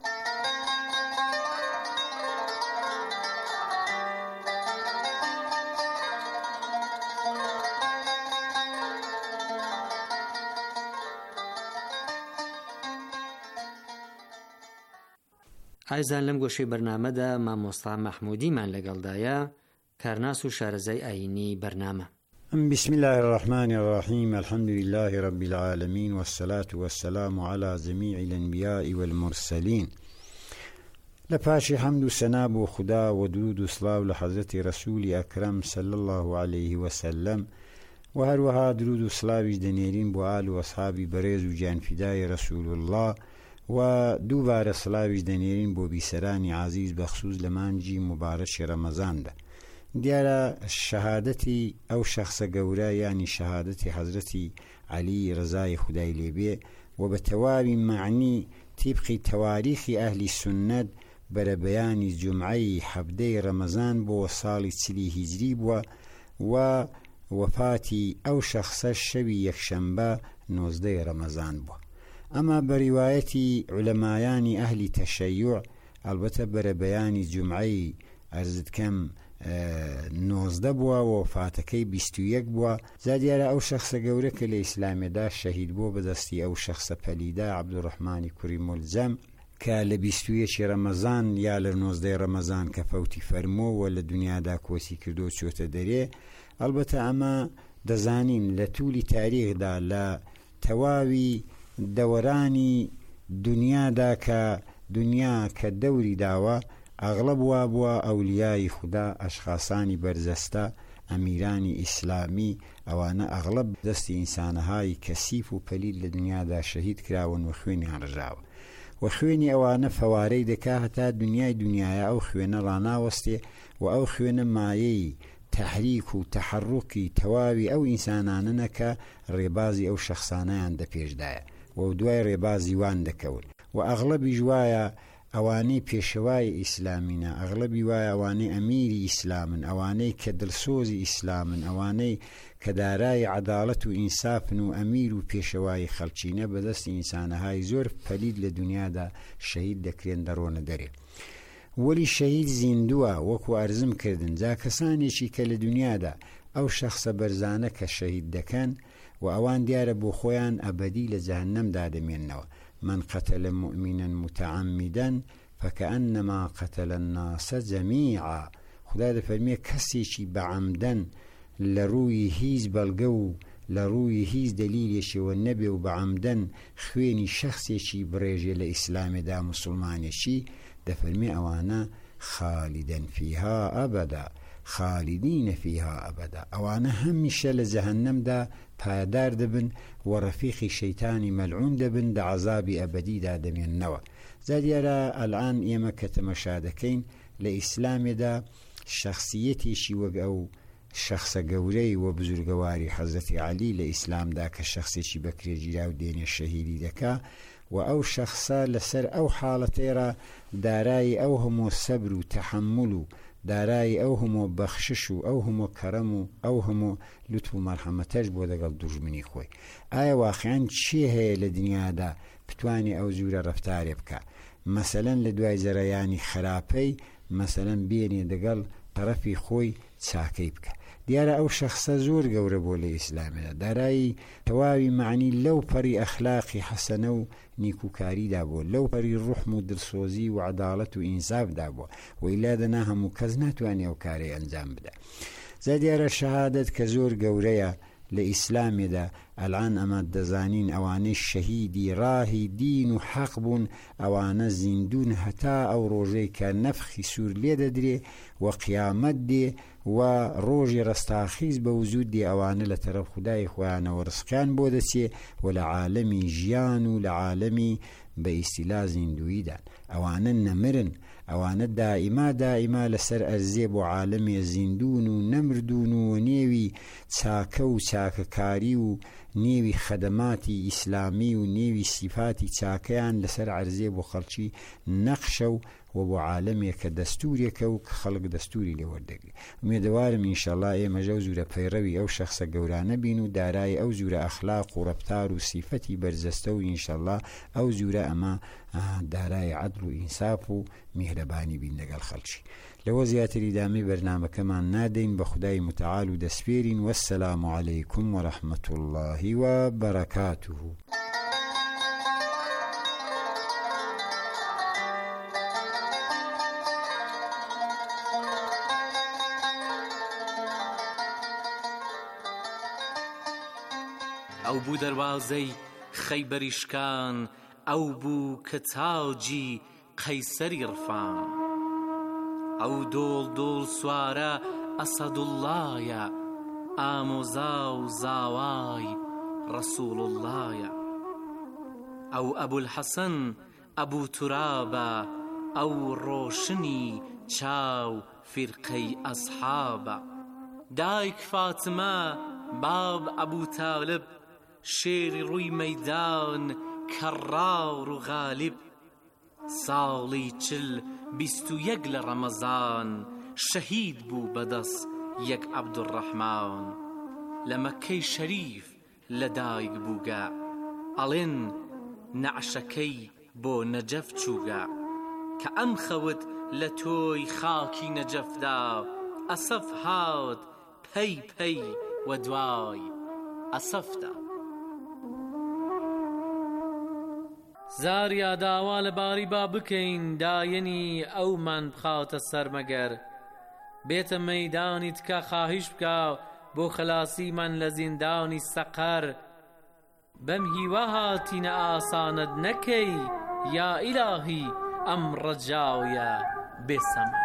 ئایزان لەم گۆشەی بەرنامەدا مامۆستا مەحموودیمان لەگەڵدایە، کارناس و شارەزای ئاینی بەرنامە. بسم الله الرحمن الرحيم الحمد لله رب العالمين والصلاة والسلام على جميع الأنبياء والمرسلين. لپاشی حمد و سنا بۆ خدا و درود و سڵاو لە حەزرەتی ڕەسوولی ئەکرەم صلی الله عليه وسلم و هەروەها درود و سڵاویش دەنێرین بۆ ئال و ئەسحابی بەڕێز و گیانفیدای ڕەسوول الله و دووبارە سڵاویش دەنێرین بۆ بیسەرانی عزیز بەخصوص لە مانگی مبارەکی ڕەمەزاندا. دیارە شەهادەتی ئەو شەخصە گەورە یانی شەهادەتی حەزرەتی عەلی ڕەزای خودای لێبێ و بە تەواوی معنی تیبقی تەواریخی ئەهلی سونەت بەرە بەیانی جومعەی حەفدەی ڕەمەزان بۆ ساڵی چلی هیجری بووە و وەفاتی ئەو شەخصە شەوی یەکشەمبە نۆزدەی ڕەمەزان بووە. ئەمە بەریوایەتی عولەمایانی ئەهلی تەشەیوع ئەلبەتە بەرە بەیانی جومعەی ئەرزتکەم نۆزدە بووە و وەفاتەکەی بیست و یەک بووە. زادیارە ئەو شەخصە گەورە کە لە ئیسلامێدا شەهید بووە بەدەستی ئەو شەخصە پەلیدا عەبدوڕەحمانی کوڕی مولجەم کە لە بیست و یەکی ڕەمەزان یا لە نۆزدەی ڕەمەزان کە فەوتی فەرمووە لە دنیادا کۆسی کردو چۆتە دەرێ. ئەلبەتە ئەمە دەزانین لە توولی تاریخدا لە تەواوی دەوەرانی دنیادا کە دنیا کە دەوری داوە ئەغڵب وا بووە ئەولیای خوددا ئەشخاصانی بەرزەستە ئەمیرانی ئیسلامی ئەوانە ئەغڵب دەستی ئینسانەهای کەسیف و پەلید لە دنیادا شەهید کراون و خوێنیان ڕژاوە و خوێنی ئەوانە فەوارەی دەکا هەتا دنیای دنیاە ئەو خوێنە ڕاناوەستێ و ئەو خوێنە مایەی تەحریک و تەحەڕوکی تەواوی ئەو ئینسانانە کە ڕێبازی ئەو شەخصانەیان دەپێشدایە و دوای ڕێبازی وان دەکەون و ئەغڵبی ژوایە ئەوانەی پێشەوای ئیسلامینە، ئەغڵبی وایە ئەوانەی ئەمیری ئیسلامن، ئەوانەی کە دڵسۆزی ئیسلامن، ئەوانەی کە دارای عەداڵەت و ئینسافن و ئەمیر و پێشەوای خەڵکینە بەدەستی ئینسانەهای زۆر پەلید لە دنیادا شەهید دەکرێن دەڕۆنە دەرێ. وەلی شەهید زیندووە وەکو ئەرزم کردن جا کەسانێکی کە لە دنیادا ئەو شەخصە بەرزانە کە شەهید دەکەن و ئەوان دیارە بۆ خۆیان ئەبەدی لە جەهەنەمدا دەمێننەوە. من قتل مؤمنا متعمدا فكأنما قتل الناس جميعا. خدا دەفەرمێ کەسێکی بەعەمدەن لە ڕووی هیچ بەڵگە و لە ڕووی هیچ دەلیلێکیەوە نەبێ و بەعەمدەن خوێنی شەخصێکی بڕێژێ لە ئیسلامێدا مسلمانێکی دەفەرمێ ئەوانە خالدن فيها ئەبەدا خالدین فيها ئەبەدا ئەوانە هەمیشە لە جەهەنەمدا پایدار دەبن و ڕەفیقی شەیتانی مەلعون دەبن دە عەزابی ئەبەدیدا دەمێننەوە. زادیارە ئەلعان ئێمە کە تەمەشا دەکەین لە ئیسلامێدا شەخصیەتێکی وەک ئەو شەخصە گەورەی و بزورگەواری حەزرەتی عەلی لە ئیسلامدا کە شەخصێکی بەکرێگیرا و دێنێ شەهیدی دەکا و ئەو شەخصە لەسەر ئەو حاڵەتێرە دارایی ئەو هەموو سەبر و تەحەممل و دارایی ئەو هەموو بەخشش و ئەو هەموو کەرەم و ئەو هەموو لوتف و مەرحەمەتەش بۆ دەگەڵ دوژمنی خۆی. ئایا واقعیان چی هەیە لە دنیادا بتوانێ ئەو جوورە ڕەفتارێ بکە؟ مەسەلەن لە دوای زەرەیانی خراپەی مەسەلەن بێنێ دەگەڵ تەرەفی خۆی چاکەی بکە. دیارە ئەو شەخصە زۆر گەورە بۆ لە ئیسلامێدا دارایی تەواوی معنی لەو پەری ئەخلاقی حەسەنە و نیکوکاریدا بووە، لەو پەری ڕوحم و دڵسۆزی و عەداڵەت و ئینسافدا بووە و ئیلا دەنا هەموو کەس ناتوانێ ئەو کارەی ئەنجام بدە. جا دیارە شەهادەت کە زۆر گەورەیە لە ئیسلامێدا ئەلعان ئەمە دەزانین ئەوانەی شەهیدی ڕاهی دین و حەق بوون ئەوانە زیندون هەتا ئەو ڕۆژەی کە نەفخی سوور لێ دەدرێ و قیامەت دێ و ڕۆژی ڕستاخیز بە وجود دێ ئەوانە لە تەرەف خودای خۆیانەوە ڕزقیان بۆ دەچێ و لە عالەمی ژیان و لە عالەمی بە ئیستیلا زیندویدان ئەوانە نەمرن، ئەوانە دائیما دائیما لەسەر ئەرزێ بۆ عالەمی زیندون و نەمردون و نێوی چاکە و چاکەکاری و نێوی خەدەماتی ئیسلامی و نێوی سیفاتی چاکەیان لەسەر عەرزێ بۆ خەڵکی نەخشە و و بۆ عالەمێک کە دەستورێکە و کە خەڵک دەستوری لێ وەردەگرێت. ومێدەوارم ئینشەڵڵا ئێمەژە و زورە پەیڕەوی ئەو شەخسە گەورانە بین و دارای ئەو زورە ئەخلاق و ڕەفتار و سیفەتی بەرزەستە و ئینشەڵڵا ئەو زورە ئەمە دارای عەدڵ و ئینساف و میهرەبانی بین لەگەڵ خەڵکی. لەوە زیاتری دامی بەرنامەکەمان نادەین، بە خودای متعال و دەسپێرین. وەسسەلام عەلەیکم وەڕەحمەت الله وبەرەکاتوه. ئەو بوو دەواازەی خەیبەریشکان، ئەو بوو کە تاجی قەیسەری ڕفان، ئەو دۆڵ دۆڵ سوارە ئەسەدوڵڵایە، ئامۆزا و زاوای ڕەسوولوڵڵایە، ئەو ئەبولحەسەن ئەبوو تورابە، ئەو ڕۆشنی چاو فیرقەی ئەسحابە، دایک فاتمە باب ئەبوو تالب، شێری ڕووی مەیدان کەڕاوڕ و غالب، ساڵی چل بیست و یەک لە ڕەمەزان، شەهید بوو بەدەست یەک عەبدوڕەحمان، لە مەککەی شەریف لە دایک بووگە، ئەڵێن نەعشەکەی بۆ نەجەف چووگە، کە ئەم خەوت لە تۆی خاکی نەجەفدا، ئەسەف هات پەی پەی و دوای ئەسەفدا. زاریا داوا لە باری با بکەین، دایەنی ئەومان بخاتە سەرمەگەر، بێتە مەیدانی تکە خاهیش بکە بۆ خەلاسیمان لە زیندانی سەقەر، بەم هیوا هاتینە ئاسانت نەکەی، یا ئیلاهی ئەم ڕەجاویە بێسەمەر.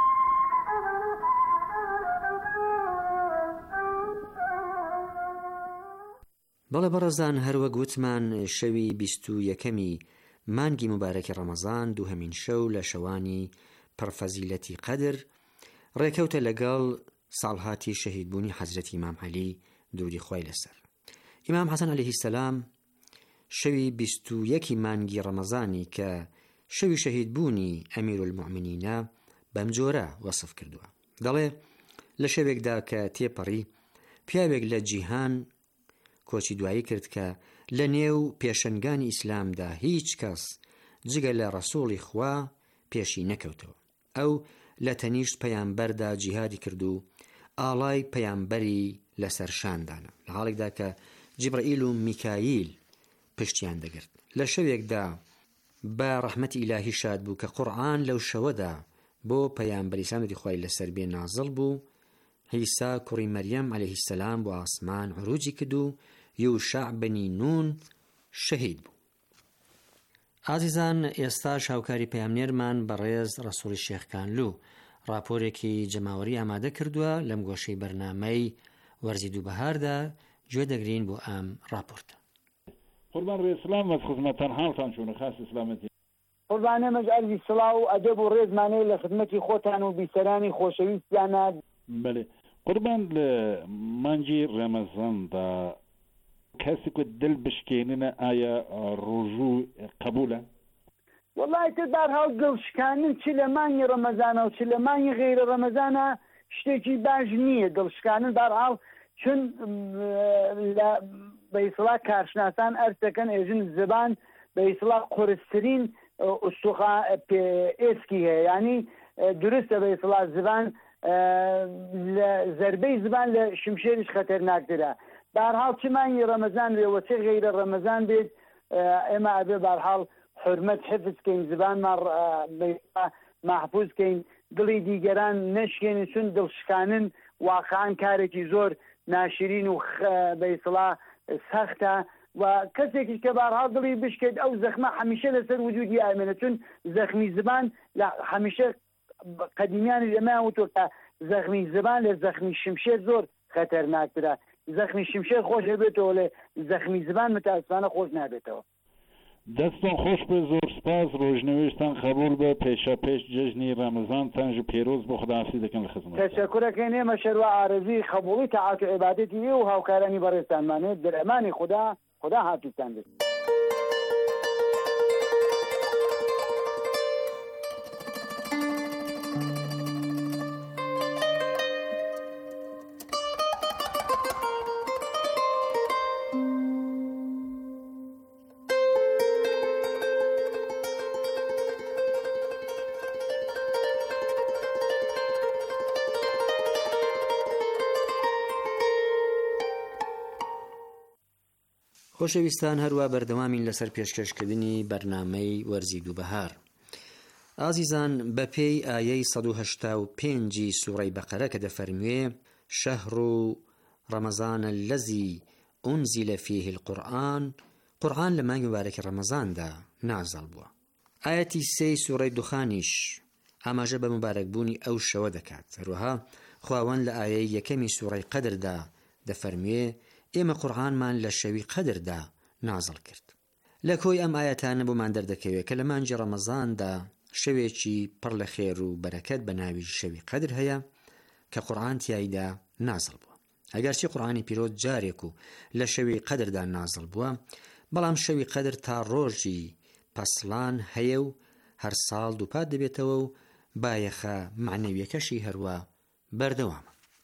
بەڵێ بەڕێزان، هەروە گوتمان شەوی بیست و یەکەمی مانگی مبارەکی ڕەمەزان، دووهەمین شەو لە شەوانی پڕفەزیلەتی قەدر، ڕێکەوتە لەگەڵ ساڵهاتی شەهیدبوونی حەزرەتی ئیمام عەلی دووری خۆی لەسەر. ئیمام حەسەن عەلەیهی سەلام شەوی بیست و یەکی مانگی ڕەمەزانی کە شەوی شەهیدبوونی ئەمیرولمومینینە بەم جۆرە وەسف کردووە. دەڵێ لە شەوێکدا کە تێپەڕی، پیاوێک لە جیهان کۆچی دوایی کرد کە لە نێو پێشەنگانی ئیسلامدا هیچ کەس جگە لە ڕەسوڵی خوا پێشی نەکەوتەوە. ئەو لە تەنیشت پەیامبەردا جیهادی کرد و ئاڵای پەیامبەری لەسەر شاندانە، لە حاڵێکدا کە جیبرئیل و میکاییل پشتیان دەگرت. لە شەوێکدا بە ڕەحمەتی ئیلاهی شاد بوو کە قورئان لەو شەوەدا بۆ پەیامبەری ئیسلامەتی خوای لەسەر بێ نازڵ بوو. عیسا کوڕی مەریەم عەلەیهی سەلام بۆ ئاسمان عروجی کرد و یوشع بنی نون شەهید بوو. ئازیزان، ئێستا شاوکاری پەیامنێرمان بەڕێز ڕەسووڵی شێخکانلوو راپۆرێکی جەماوەری ئامادە کردووە لەم گۆشەی بەرنامەی وەرزی دووبەهاردا، گوێ دەگرین بۆ ئەم راپۆرتە. قوربان ڕێسلام وەز خزمەتان حاڵتان چۆنە خاص ئیسلامەتی؟ قوربانە مەجعەلی سڵاو و ئەدەب و ڕێزمانەی لە خزمەتی خۆتان و بیسەرانی خۆشەویستیانە. بەێ قوربان، لە مانگی ڕەمەزاندا کەسێک دڵ بشکێننە ئایا ڕۆژوو قبولە؟ وەڵای تر دارهاو دڵشکاندن چ لە مانگی ڕەمەزانە و چ لە مانگی غەیرە ڕەمەزانە شتێکی باش نییە. دڵشکاندن دارهاو چون بە ئیسڵا کارشناسان ئەرز دەکەن ئێژن زبان بە ئیسڵا قورسترین ئوستوخا ئێسکی هەیە، یعنی درستە بە ئیسڵا زبان زەربەی زبان لە شمشێریش خەتەرناکترە. بارحاڵ چ مانگی ڕەمەزان بێ وە چ غەیرە ڕەمەزان بێت، ئێمە ئەبێ بارحاڵ حرمەت حفظکەین، زبانمان محفوظکەین، دڵی دیگەران نەشکێنین، چون دڵشکاندن واقعان کارێکی زۆر ناشرین و بە ئیسڵا سەختە و کەسێکی کە بارحاڵ دڵی بشکێت ئەو زەخمە هەمیشە لەسەر وجودی ئامێنە، چون زەخمی زبان لە هەمیشە قەدیمیانی لەمایان وتۆ کە زەخمی زبان لە زەخمی شمشێر زۆر خەتەرناکترە. زەخمی شمشێر خۆش هەبێتەوە، لە زەخمی زبان متاسفانە خۆش نابێتەوە. دەستان خۆش بێ، زۆر سپاس، ڕۆژنەوێشتان قبول بە، پێشە پێش جەژنی ڕەمەزانتان ژ پێرۆز بۆ خوداحافیز دەکەن لە خزمەت. تەشەکورەکەی نێمە شەروە ئارەزی قبوڵی تەعات و عیبادەتی ئێوە و هاوکارانی بەڕێزتانمانێت دەرەمانی خوددا خوددا حافیزتان بێت. خۆشەویستان، هەروە بەردەوامین لەسەر پێشکەشکردنی بەرنامەی وەرزی دووبەهار. ئازیزان، بە پێی ئایەی سەد و هەشتا و پێنجی سوورەی بەقەرە کە دەفەرموێ شەهر و ڕەمەزان الەزی ئونزیلە فیه القورئان، قورئان لە مانگی مبارەکی ڕەمەزاندا نازڵ بووە. ئایەتی سێی سوورەی دوخانیش ئاماژە بە مبارەکبوونی ئەو شەوە دەکات. هەروەها خواوەند لە ئایەی یەکەمی سوورەی قەدردا دەفەرموێ ئێمە قورئانمان لە شەوی قەدردا نازڵ کرد. لە کۆی ئەم ئایەتانە بۆمان دەردەکەوێت کە لە مانگی ڕەمەزاندا شەوێکی پڕ لە خێر و بەرەکەت بە ناوی شەوی قەدر هەیە کە قورئان تیایدا نازڵ بووە. ئەگەرچی قورئانی پیرۆز جارێک و لە شەوی قەدردا نازڵ بووە، بەڵام شەوی قەدر تا ڕۆژی پەسڵان هەیە و هەر ساڵ دووپات دەبێتەوە و بایەخە معنەویەکەشی هەروە بەردەوامە.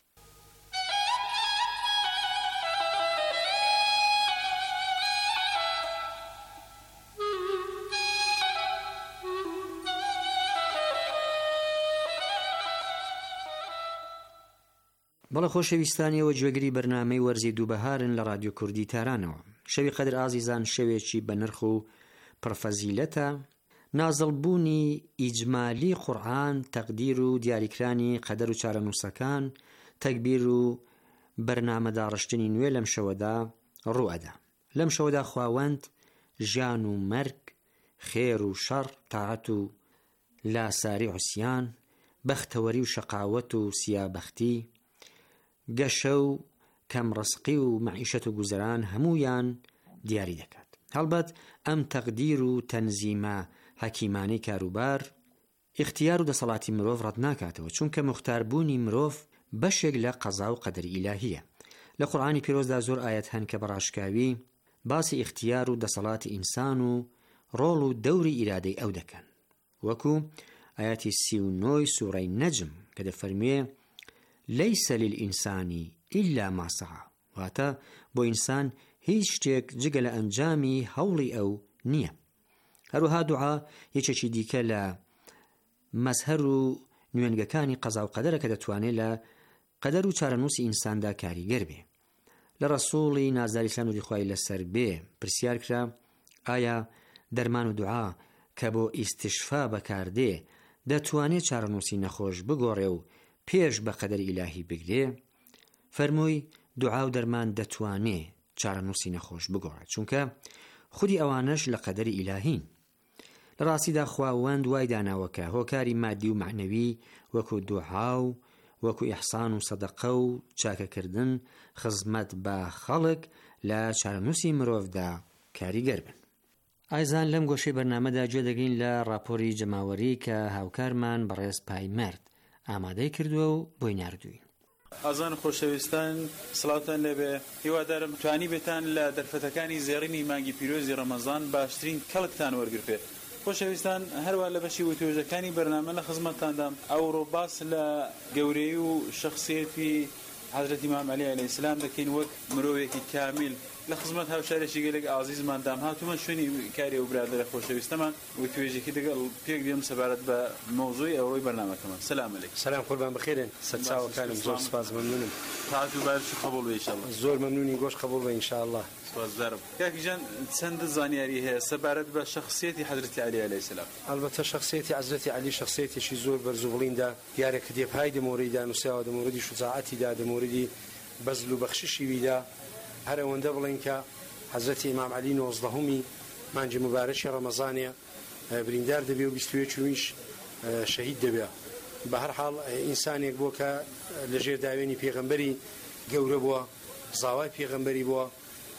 بەڵە خۆشەویستانیەوە گوێگری بەرنامەی وەرزی دووبەهارن لە رادیۆ کوردی تارانەوە. شەوی قەدر ئازیزان شەوێکی بە نرخ و پڕفەزیلەتە. نازڵبوونی ئیجمالی قورئان، تەقدیر و دیاریکرانی قەدەر و چارەنووسەکان، تەکبیر و بەرنامەداڕشتنی نوێ لەم شەوەدا ڕوئەدا. لەم شەوەدا خواوەند ژیان و مەرگ، خێر و شەڕ، تاعەت و لاساری عوسیان، بەختەوەری و شەقاوەت و سیابەختی، گەشە و کەم ڕزقی و مەعیشەت و گوزەران هەمویان دیاری دەکات. هەڵبەت ئەم تەقدیر و تەنزیمە حەکیمانەی کاروبار ئیختیار و دەسەڵاتی مرۆڤ ڕەت ناکاتەوە، چونکە مختاربوونی مرۆڤ بەشێک لە قەزا و قەدەری ئیلاهیە. لە قورئانی پیرۆزدا زۆر ئاەت هەن کە بەڕاشکاوی باسی ئیختیار و دەسەڵاتی ئینسان و ڕۆڵ و دەوری ئیرادەی ئەو دەکەن، وەکو ئاەتی سی و نۆی سوورەی نەجم کە دەفەرموێ لەیسە للئینسانی ئیلا ما سەعا، واتە بۆ ئینسان هیچ شتێک جگە لە ئەنجامی هەوڵی ئەو نییە. هەروەها دوعا یەکێکی دیکە لە مەزهەر و نوێنگەکانی قەزا و قەدەرە کە دەتوانێت لە قەدەر و چارەنووسی ئینساندا کاریگەر بێ. لە ڕەسوڵی نازداری سلام و دیخوای لەسەر بێ پرسیار کرا ئایا دەرمان و دوعا کە بۆ ئیستیشفا بەکاردێ دەتوانێت چارەنووسی نەخۆش بگۆڕێ و پێش بە قەدەری ئیلاهی بگرێ؟ فەرمووی دوعا و دەرمان دەتوانێت چارەنووسی نەخۆش بگۆڕێت، چونکە خودی ئەوانەش لە قەدەری ئیلاهین. لە ڕاستیدا خواوەند وای داناوەکە هۆکاری مادی و معنەوی وەکو دوعا و وەکو ئیحسان و سەدەقە و چاکەکردن خزمەت بە خەڵک لە چارەنووسی مرۆڤدا کاریگەر بن. ئایزان لەم گۆشەی بەرنامەدا گوێ دەگرین لە راپۆری جەماوەری کە هاوکارمان بەڕێز پایمەرد ئامادەی کردووە و بۆی ناردووی. ئازان خۆشەویستان، سڵاوتان لێبێ. هیوادارم توانی بێتان لە دەرفەتەکانی زێڕینی مانگی پیرۆزی ڕەمەزان باشترین کەڵکتان وەرگرتێ. خۆشەویستان، هەروە لە بەشی وتۆژەکانی بەرنامە لە خزمەتتاندام ئەوڕۆ باس لە گەورەی و شەخسیەتی حەزرەتی ئیمام عەلی عەلەیهی سەلام دەکەین وەک مرۆڤێکی کامیل. لە خزمەت هاوشارێکی گەلێک ئازیزماندام هاتوومە شوێنی کاری ئەو برادەرە خۆشەویستەمان وتۆژێکی دەگەڵ پێک دێم سەبارەت بە مەوزوعی ئەوڕۆی بەرنامەکەمان. سەلام عەلەیکم. سەلام، قوربان بخێرن. سەرچاوەکانم زۆر سپاس، مەمنونم. تاعەت و بارچی قبوڵ بێ ئینشاءڵڵا. زۆر مەمنونی، گۆش قبوڵ بێ ئینشاءڵڵا. سپاسدارم. کاکیجان، چەند زانیاری هەیە سەبارەت بە شەخسیەتی حەزرەتی عەلی عەلەیهی سەلام؟ ئەلبەتە شەخسیەتی حەزرەتی عەلی شەخسیەتێکی زۆر بەرز و بڵیندا، دیارێک دێپای دەمۆڕیدا نووسیاوە، دەمۆڕیدی شوجاعەتیدا، دەمۆڕیدی بەزل و بەخششیویدا. هەر ئەوەندە بڵین کە حەزرەتی ئیمام عەلی نۆزدەهەمی مانگی مبارەکی ڕەمەزانێ بریندار دەبێ و بیست و یەکمیش شەهید دەبێ. بە هەر حاڵ ئینسانێک بووە کە لەژێر داوێنی پێغەمبەری گەورە بووە، زاوای پێغەمبەری بووە،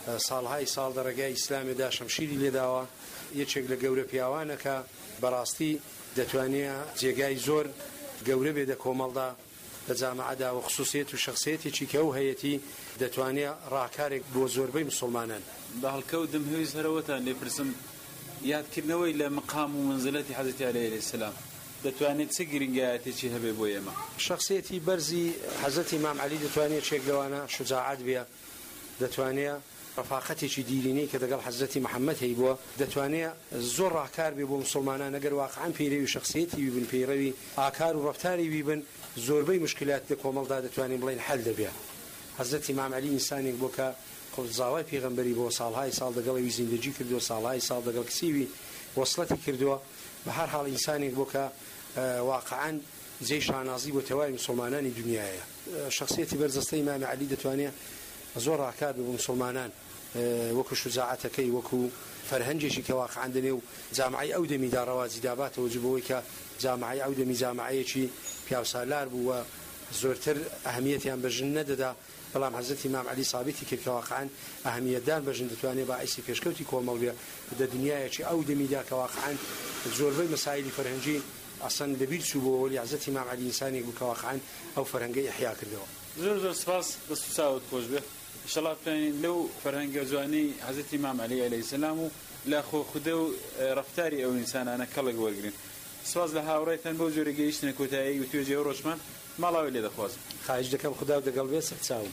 ساڵهای ساڵ دەڕێگای ئیسلامێدا شەمشیری لێداوە یەکێک لە گەورە پیاوانەکە بەڕاستی دەتوانێت جێگای زۆر گەورە بێ لە کۆمەڵدا لە جامەعەدا و خصوصیت و شخصیەتێکی کە و هەیەتی دەتوانێت ڕاکارێک بۆ زۆربەی مسلمانان بە هەڵکەوتم هەویست هەرەوەتان لێپرسم یادکردنەوەی لە مقام و منزلەتی حەزرەتی عەلەیهی عەلەیهی سەلام دەتوانێت چه گرنگایەتێکی هەبێ بۆ ئێمە شخصیەتی بەرزی حەزرەتی ئیمام عەلی دەتوانێت چێک لەوانە شجاعەت بێ دەتوانێت ڕەفاقەتێکی دیرینەی کە دەگەڵ حەزرەتی محەممەد هەی بووە دەتوانێت زۆر ڕاکار بێ بۆ مسلمانان ئەگەر واقعان پەیڕەوی شخصیەتی بیبن پەیڕەوی ئاکار و ڕەفتاری بیبن زۆربەی مشکلات لە کۆمەڵدا دەتوانین بڵێن حەل دەبێت حەزرەتی ئیمام عەلی ئینسانێک بووە کە زاوای پێغەمبەری بۆ ساڵهای ساڵ دەگەڵەوی زیندەجی کردووە ساڵهای ساڵ دەگەڵ کسیوی وەصلەتی کردووە بە هەر حاڵ ئینسانێک بووە کە واقعان جێی شانازی بۆ تەواوی مسلمانانی دنیاە شخصیەتی بەرزەستەی ئیمام عەلی دەتوانێت زۆر ڕاکار بە مسلمانان وەکو شجاعەتەکەی وەکو فەرهەنگێکی کە واقعان دەنێ و جامعەی ئەو دەمیدا ڕەوازی داباتەوە جبەوەی کە جامعەی ئەو دەمی جامعەیەکی پیاوسالار بوو و زۆرتر ئەهەمیەتیان بەژن نەدەدا بەڵام حەزرەتی ئیمام عەلی سابتی کرد کە واقعان ئەهەمیەتدان بەژن دەتوانێت باعیسی پێشکەوتی کۆمەڵ بێ لە دنیایەکی ئەو دەمیدا کە واقعان زۆربەی مەسایلی فەرهەنگی ئەسەن لەبیر چوو بۆ وەلی حەزرەتی ئیمام عەلی ئینسانێک بوو کە واقعان ئەو فەرهەنگەی ئەحیا کردەوە زۆر زۆر سپاس دەست و چاوت خۆش بێ ئینشەڵا بتوانین لەو فەرهەنگە جوانەی حەزرەتی ئیمام عەلی عەلەیهی سەلام و لە خۆ خودە و ڕەفتاری ئەو ئینسانانە کەڵک وەرگرن سپاس لە هاوڕێتان بەو جۆرە گەیشتنە کۆتایی و توێژی ئەو ڕۆژمان ماڵاوی لێ دەخوازم خواهش دەکەم خدا و دەگەڵ بێ سەر چاوم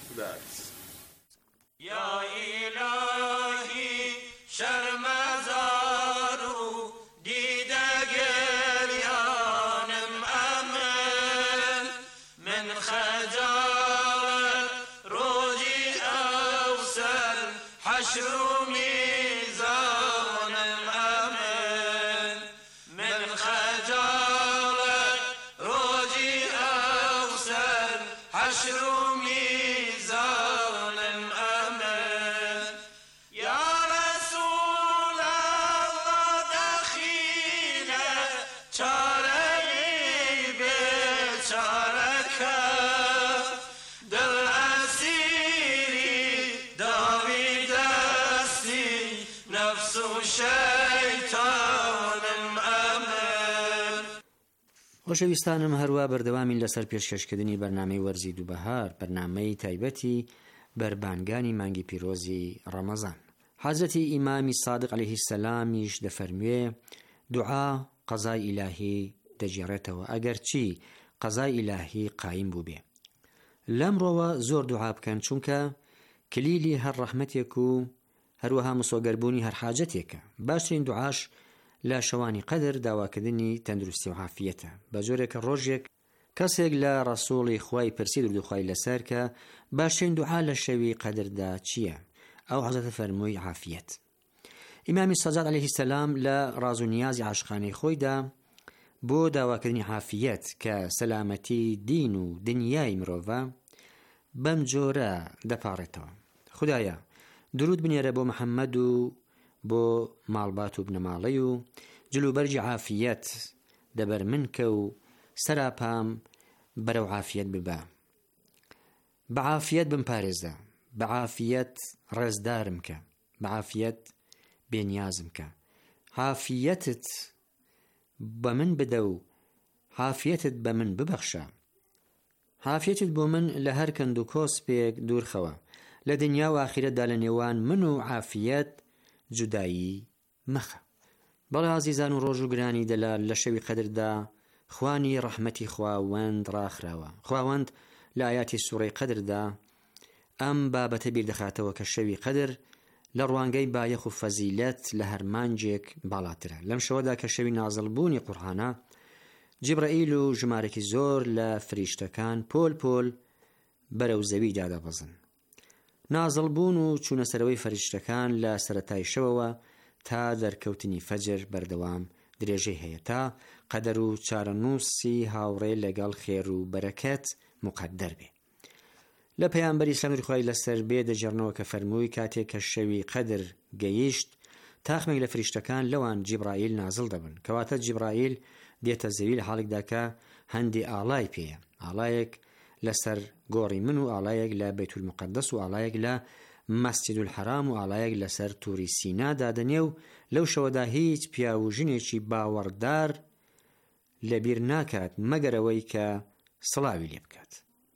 یا ئیلاهی شەرمەزار و دیدە گریانم ئەمن من خەجاڵەت ڕۆژی ئەوسەر حەشر و میزانم ئەمن من خەجاڵەت ڕۆژی ئەوسەر حەشر و میزانم ئەمن یا رەسوول ئەڵڵا دەخینە چارەی بێچارەکە دڵ ئەسیری داوی دەستی نەفس و شەیتانم ئەمن خۆشەویستانم هەروە بەردەوامین لەسەر پێشکەشکردنی بەرنامەی وەرزی دووبەهار بەرنامەی تایبەتی بەربانگانی مانگی پیرۆزی ڕەمەزان حەزرەتی ئیمامی سادق عەلەیهی سەلامیش دەفەرموێ دوعا قەزای ئیلاهی دەجێڕێتەوە ئەگەر چی قەزای ئیلاهی قایم بوو بێ لەمڕۆوە زۆر دوعا بکەن چونکە کلیلی هەر ڕەحمەتێک و هەروەها مسۆگەربوونی هەر حاجەتێکە باشترین دوعاش لە شەوانی قەدر داواکردنی تەندروستی و عافیەتە بە جۆرێکە ڕۆژێک کەسێک لە ڕەسوڵی خوای پرسی دروخوای لەسەر کە باشترین دوعا لە شەوی قەدردا چییە ئەو حەزەتە فەرمووی عافیەت ئیمامی سەجاد عەلەیهی سەلام لە ڕاز و نیازی عاشقانەی خۆیدا بۆ داواکردنی عافیەت کە سەلامەتی دین و دنیای مرۆڤە بەم جۆرە دەپاڕێتەوە خودایە درود بنێرە بۆ محەممەد و بۆ ماڵبات و بنەماڵەی و جلوبەرجی عافیەت دەبەر من کە و سەراپام بەرەو عافیەت ببە بە عافیەت بمپارێزە بە عافیەت ڕێزدارم کە بە عافیەت بێنیازم کە عافیەتت بە من بدە و عافیەتت بە من ببەخشە عافیەتت بۆ من لە هەر کەند و کۆسپێک دوورخەوە لە دنیا و ئاخیرەتدا لە نێوان من و عافیەت جودایی مەخە بەڵێ عزیزان و ڕۆژ و گرانی دەلا لە شەوی قەدردا خوانی ڕەحمەتی خواوەند ڕاخراوە خواوەند لە ئاياتی سوورەی قەدردا ئەم بابەتە بیر دەخاتەوە کە شەوی قەدر لە ڕوانگەی بایەخ و فەزیلەت لە هەرمانجێک باڵاترە لەم شەوەدا کە شەوی نازڵبوونی قورئانە جیبرەئیل و ژمارەی زۆر لە فریشتەکان پۆل پۆل بەرەو زەوی دادەبەزن نازڵبوون و چوونەسەرەوەی فەریشتەکان لە سەرەتای شەوەوە تا دەرکەوتنی فەجر بەردەوام درێژەی هەیە تا قەدەر و چارەنووسی هاوڕێ لەگەڵ خێر و بەرەکەت مقەدەر بێ لە پەیامبەری ئیسلامی خوای لەسەر بێ دەجێڕنەوە کە فەرمووی کاتێک کە شەوی قەدر گەیشت تاخمێک لە فریشتەکان لەوان جیبرائیل نازڵ دەبن کەواتە جیبرائیل دێتە زەوی لە حاڵێکدا کە هەندی ئاڵای پێیە ئاڵایەک لەسەر گۆڕی من و ئاڵایەک لە بەیت المقدس و ئاڵایەک لە مەسجد الحرام و ئاڵایەک لەسەر تووری سینا دادەنێ و لەو شەوەدا هیچ پیا و ژنێکی باوەڕدار لەبیر ناکات مەگەرەوەی کە سڵاوی لێ بکات.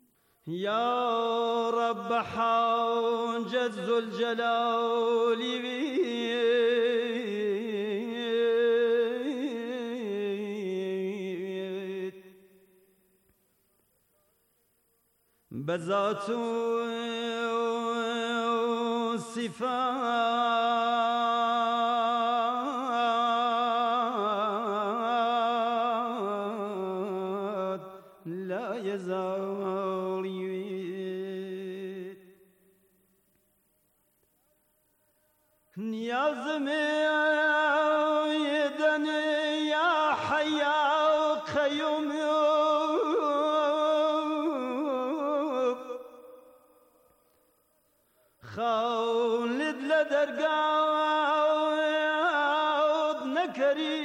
يا رب حاجة ذو الجلال بذات صفات لا يزال يريد نيازم يدني يا حيا قيوم خالد لدرقاود نكري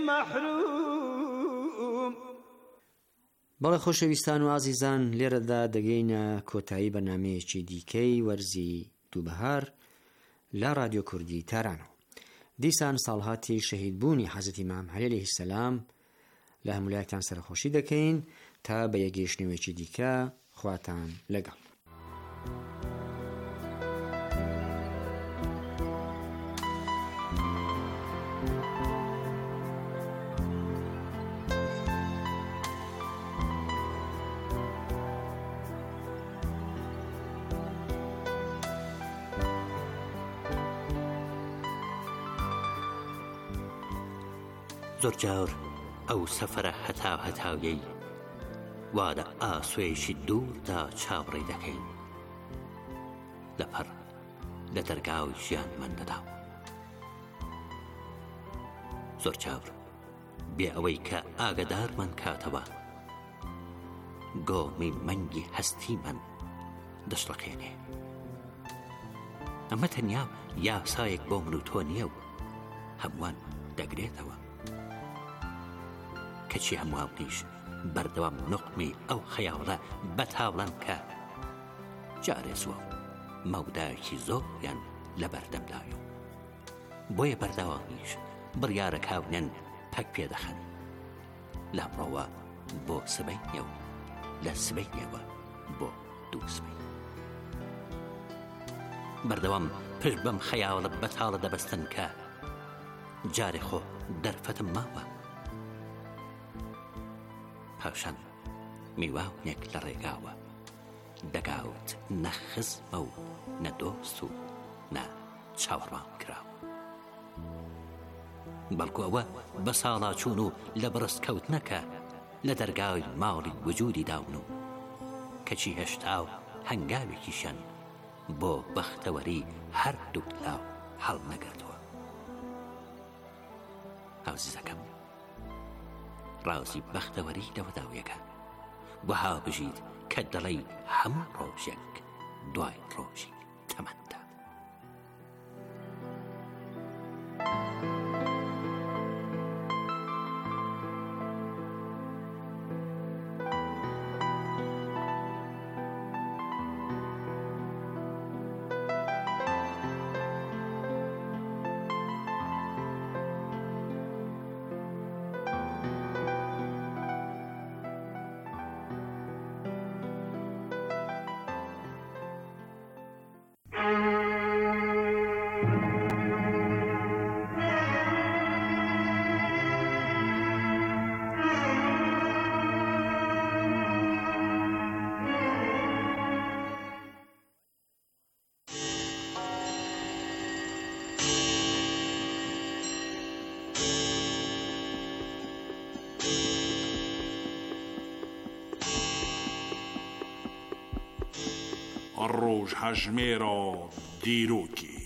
محروم. بەڵێ خۆشەویستان و ئازیزان، لێرەدا دەگەینە کۆتایی بەرنامەیەکی دیکەی وەرزی دووبەهار لە رادیۆ کوردی تارانەوە. دیسان ساڵهاتی شەهیدبوونی حەزرەتی ئیمام عەلی عەلەیهی سەلام لە هەمولایەکتان سەرخۆشی دەکەین تا بە یەکگەیشتنەوەیەکی دیکە خواتان لەگەڵ. زۆر جار ئەو سەفەرە هەتاو هەتاویەی وا لە ئاسوێشی دووردا چاوەڕێ دەکەین لەپەر لە دەرگاوی ژیانمەندەدا. زۆر جار بێ ئەوەی کە ئاگدارمان کاتەوە گۆمی مەنگی هەستیمان دەشڵەقێنێ. ئەمە تەنیا یاسایەک بۆ من و تۆ نییە و هەمووان دەگرێتەوە، کەچی هەمووانیش بەردەوام نوقمی ئەو خەیاڵە بەتاوڵان کە جارێ زووە مەودایەکی زۆریان لە بەردەمدایە، بۆیە بەردەوامیش بڕیارە کاونێن پەک پێدەخەن لەمڕۆوە بۆ سبەینێ و لە سبەینێوە بۆ دوو سبەین. بەردەوام پشت بەم خەیاڵە بەتاڵە دەبەستن کە جارێ خۆ دەرفەتم ماوە، پاشان میواونێک لە ڕێگاوە دەگاوت نەخزمە و نەدۆست و نە چاوەڕوان کراوە، بەڵکو ئەوە بە ساڵاچوون و لە بڕست کەوتنەکە لە دەرگاوی ماڵی وجودی داون و کەچی هێشتا و هەنگاوێکیشان بۆ بەختەوەری هەردوو لاو هەڵ نەگرتووە. ئازیزەکەم، ڕازی بەختەوەری لەوەداویەکە وەها بژیت کە دەڵێی هەموو ڕۆژێک دوای ڕۆژی تەمەندا. ڕۆژ هەژمێرە دیرۆکی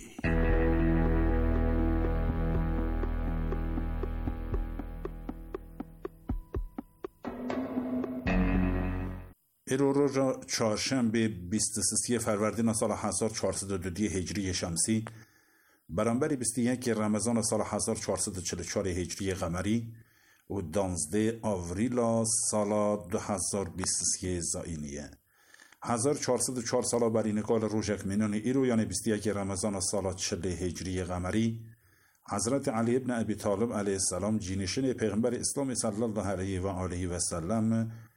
ئێرۆ ڕۆژە چوارشەمبێ بیست و سێ فەروەردینە ساڵە هەزار چوارسەد و دو هیجری شەمسی بەرامبەری بیست و یەک ڕەمەزانە ساڵە هەزار چوارسەد و چل و چوار هیجری قەمەری و پانزدە ئاڤریلا ساڵە دو هەزار بیست و سێ زائینیە. هزار و چهارصد و چهار ساله بری نقال روژک منون ایرو یعنی بیست و یک رمضان سال چل هجری قمری حضرت علی ابن ابی طالب علیه السلام جینشین پیغمبر اسلام صلی الله علیه و آله و سلم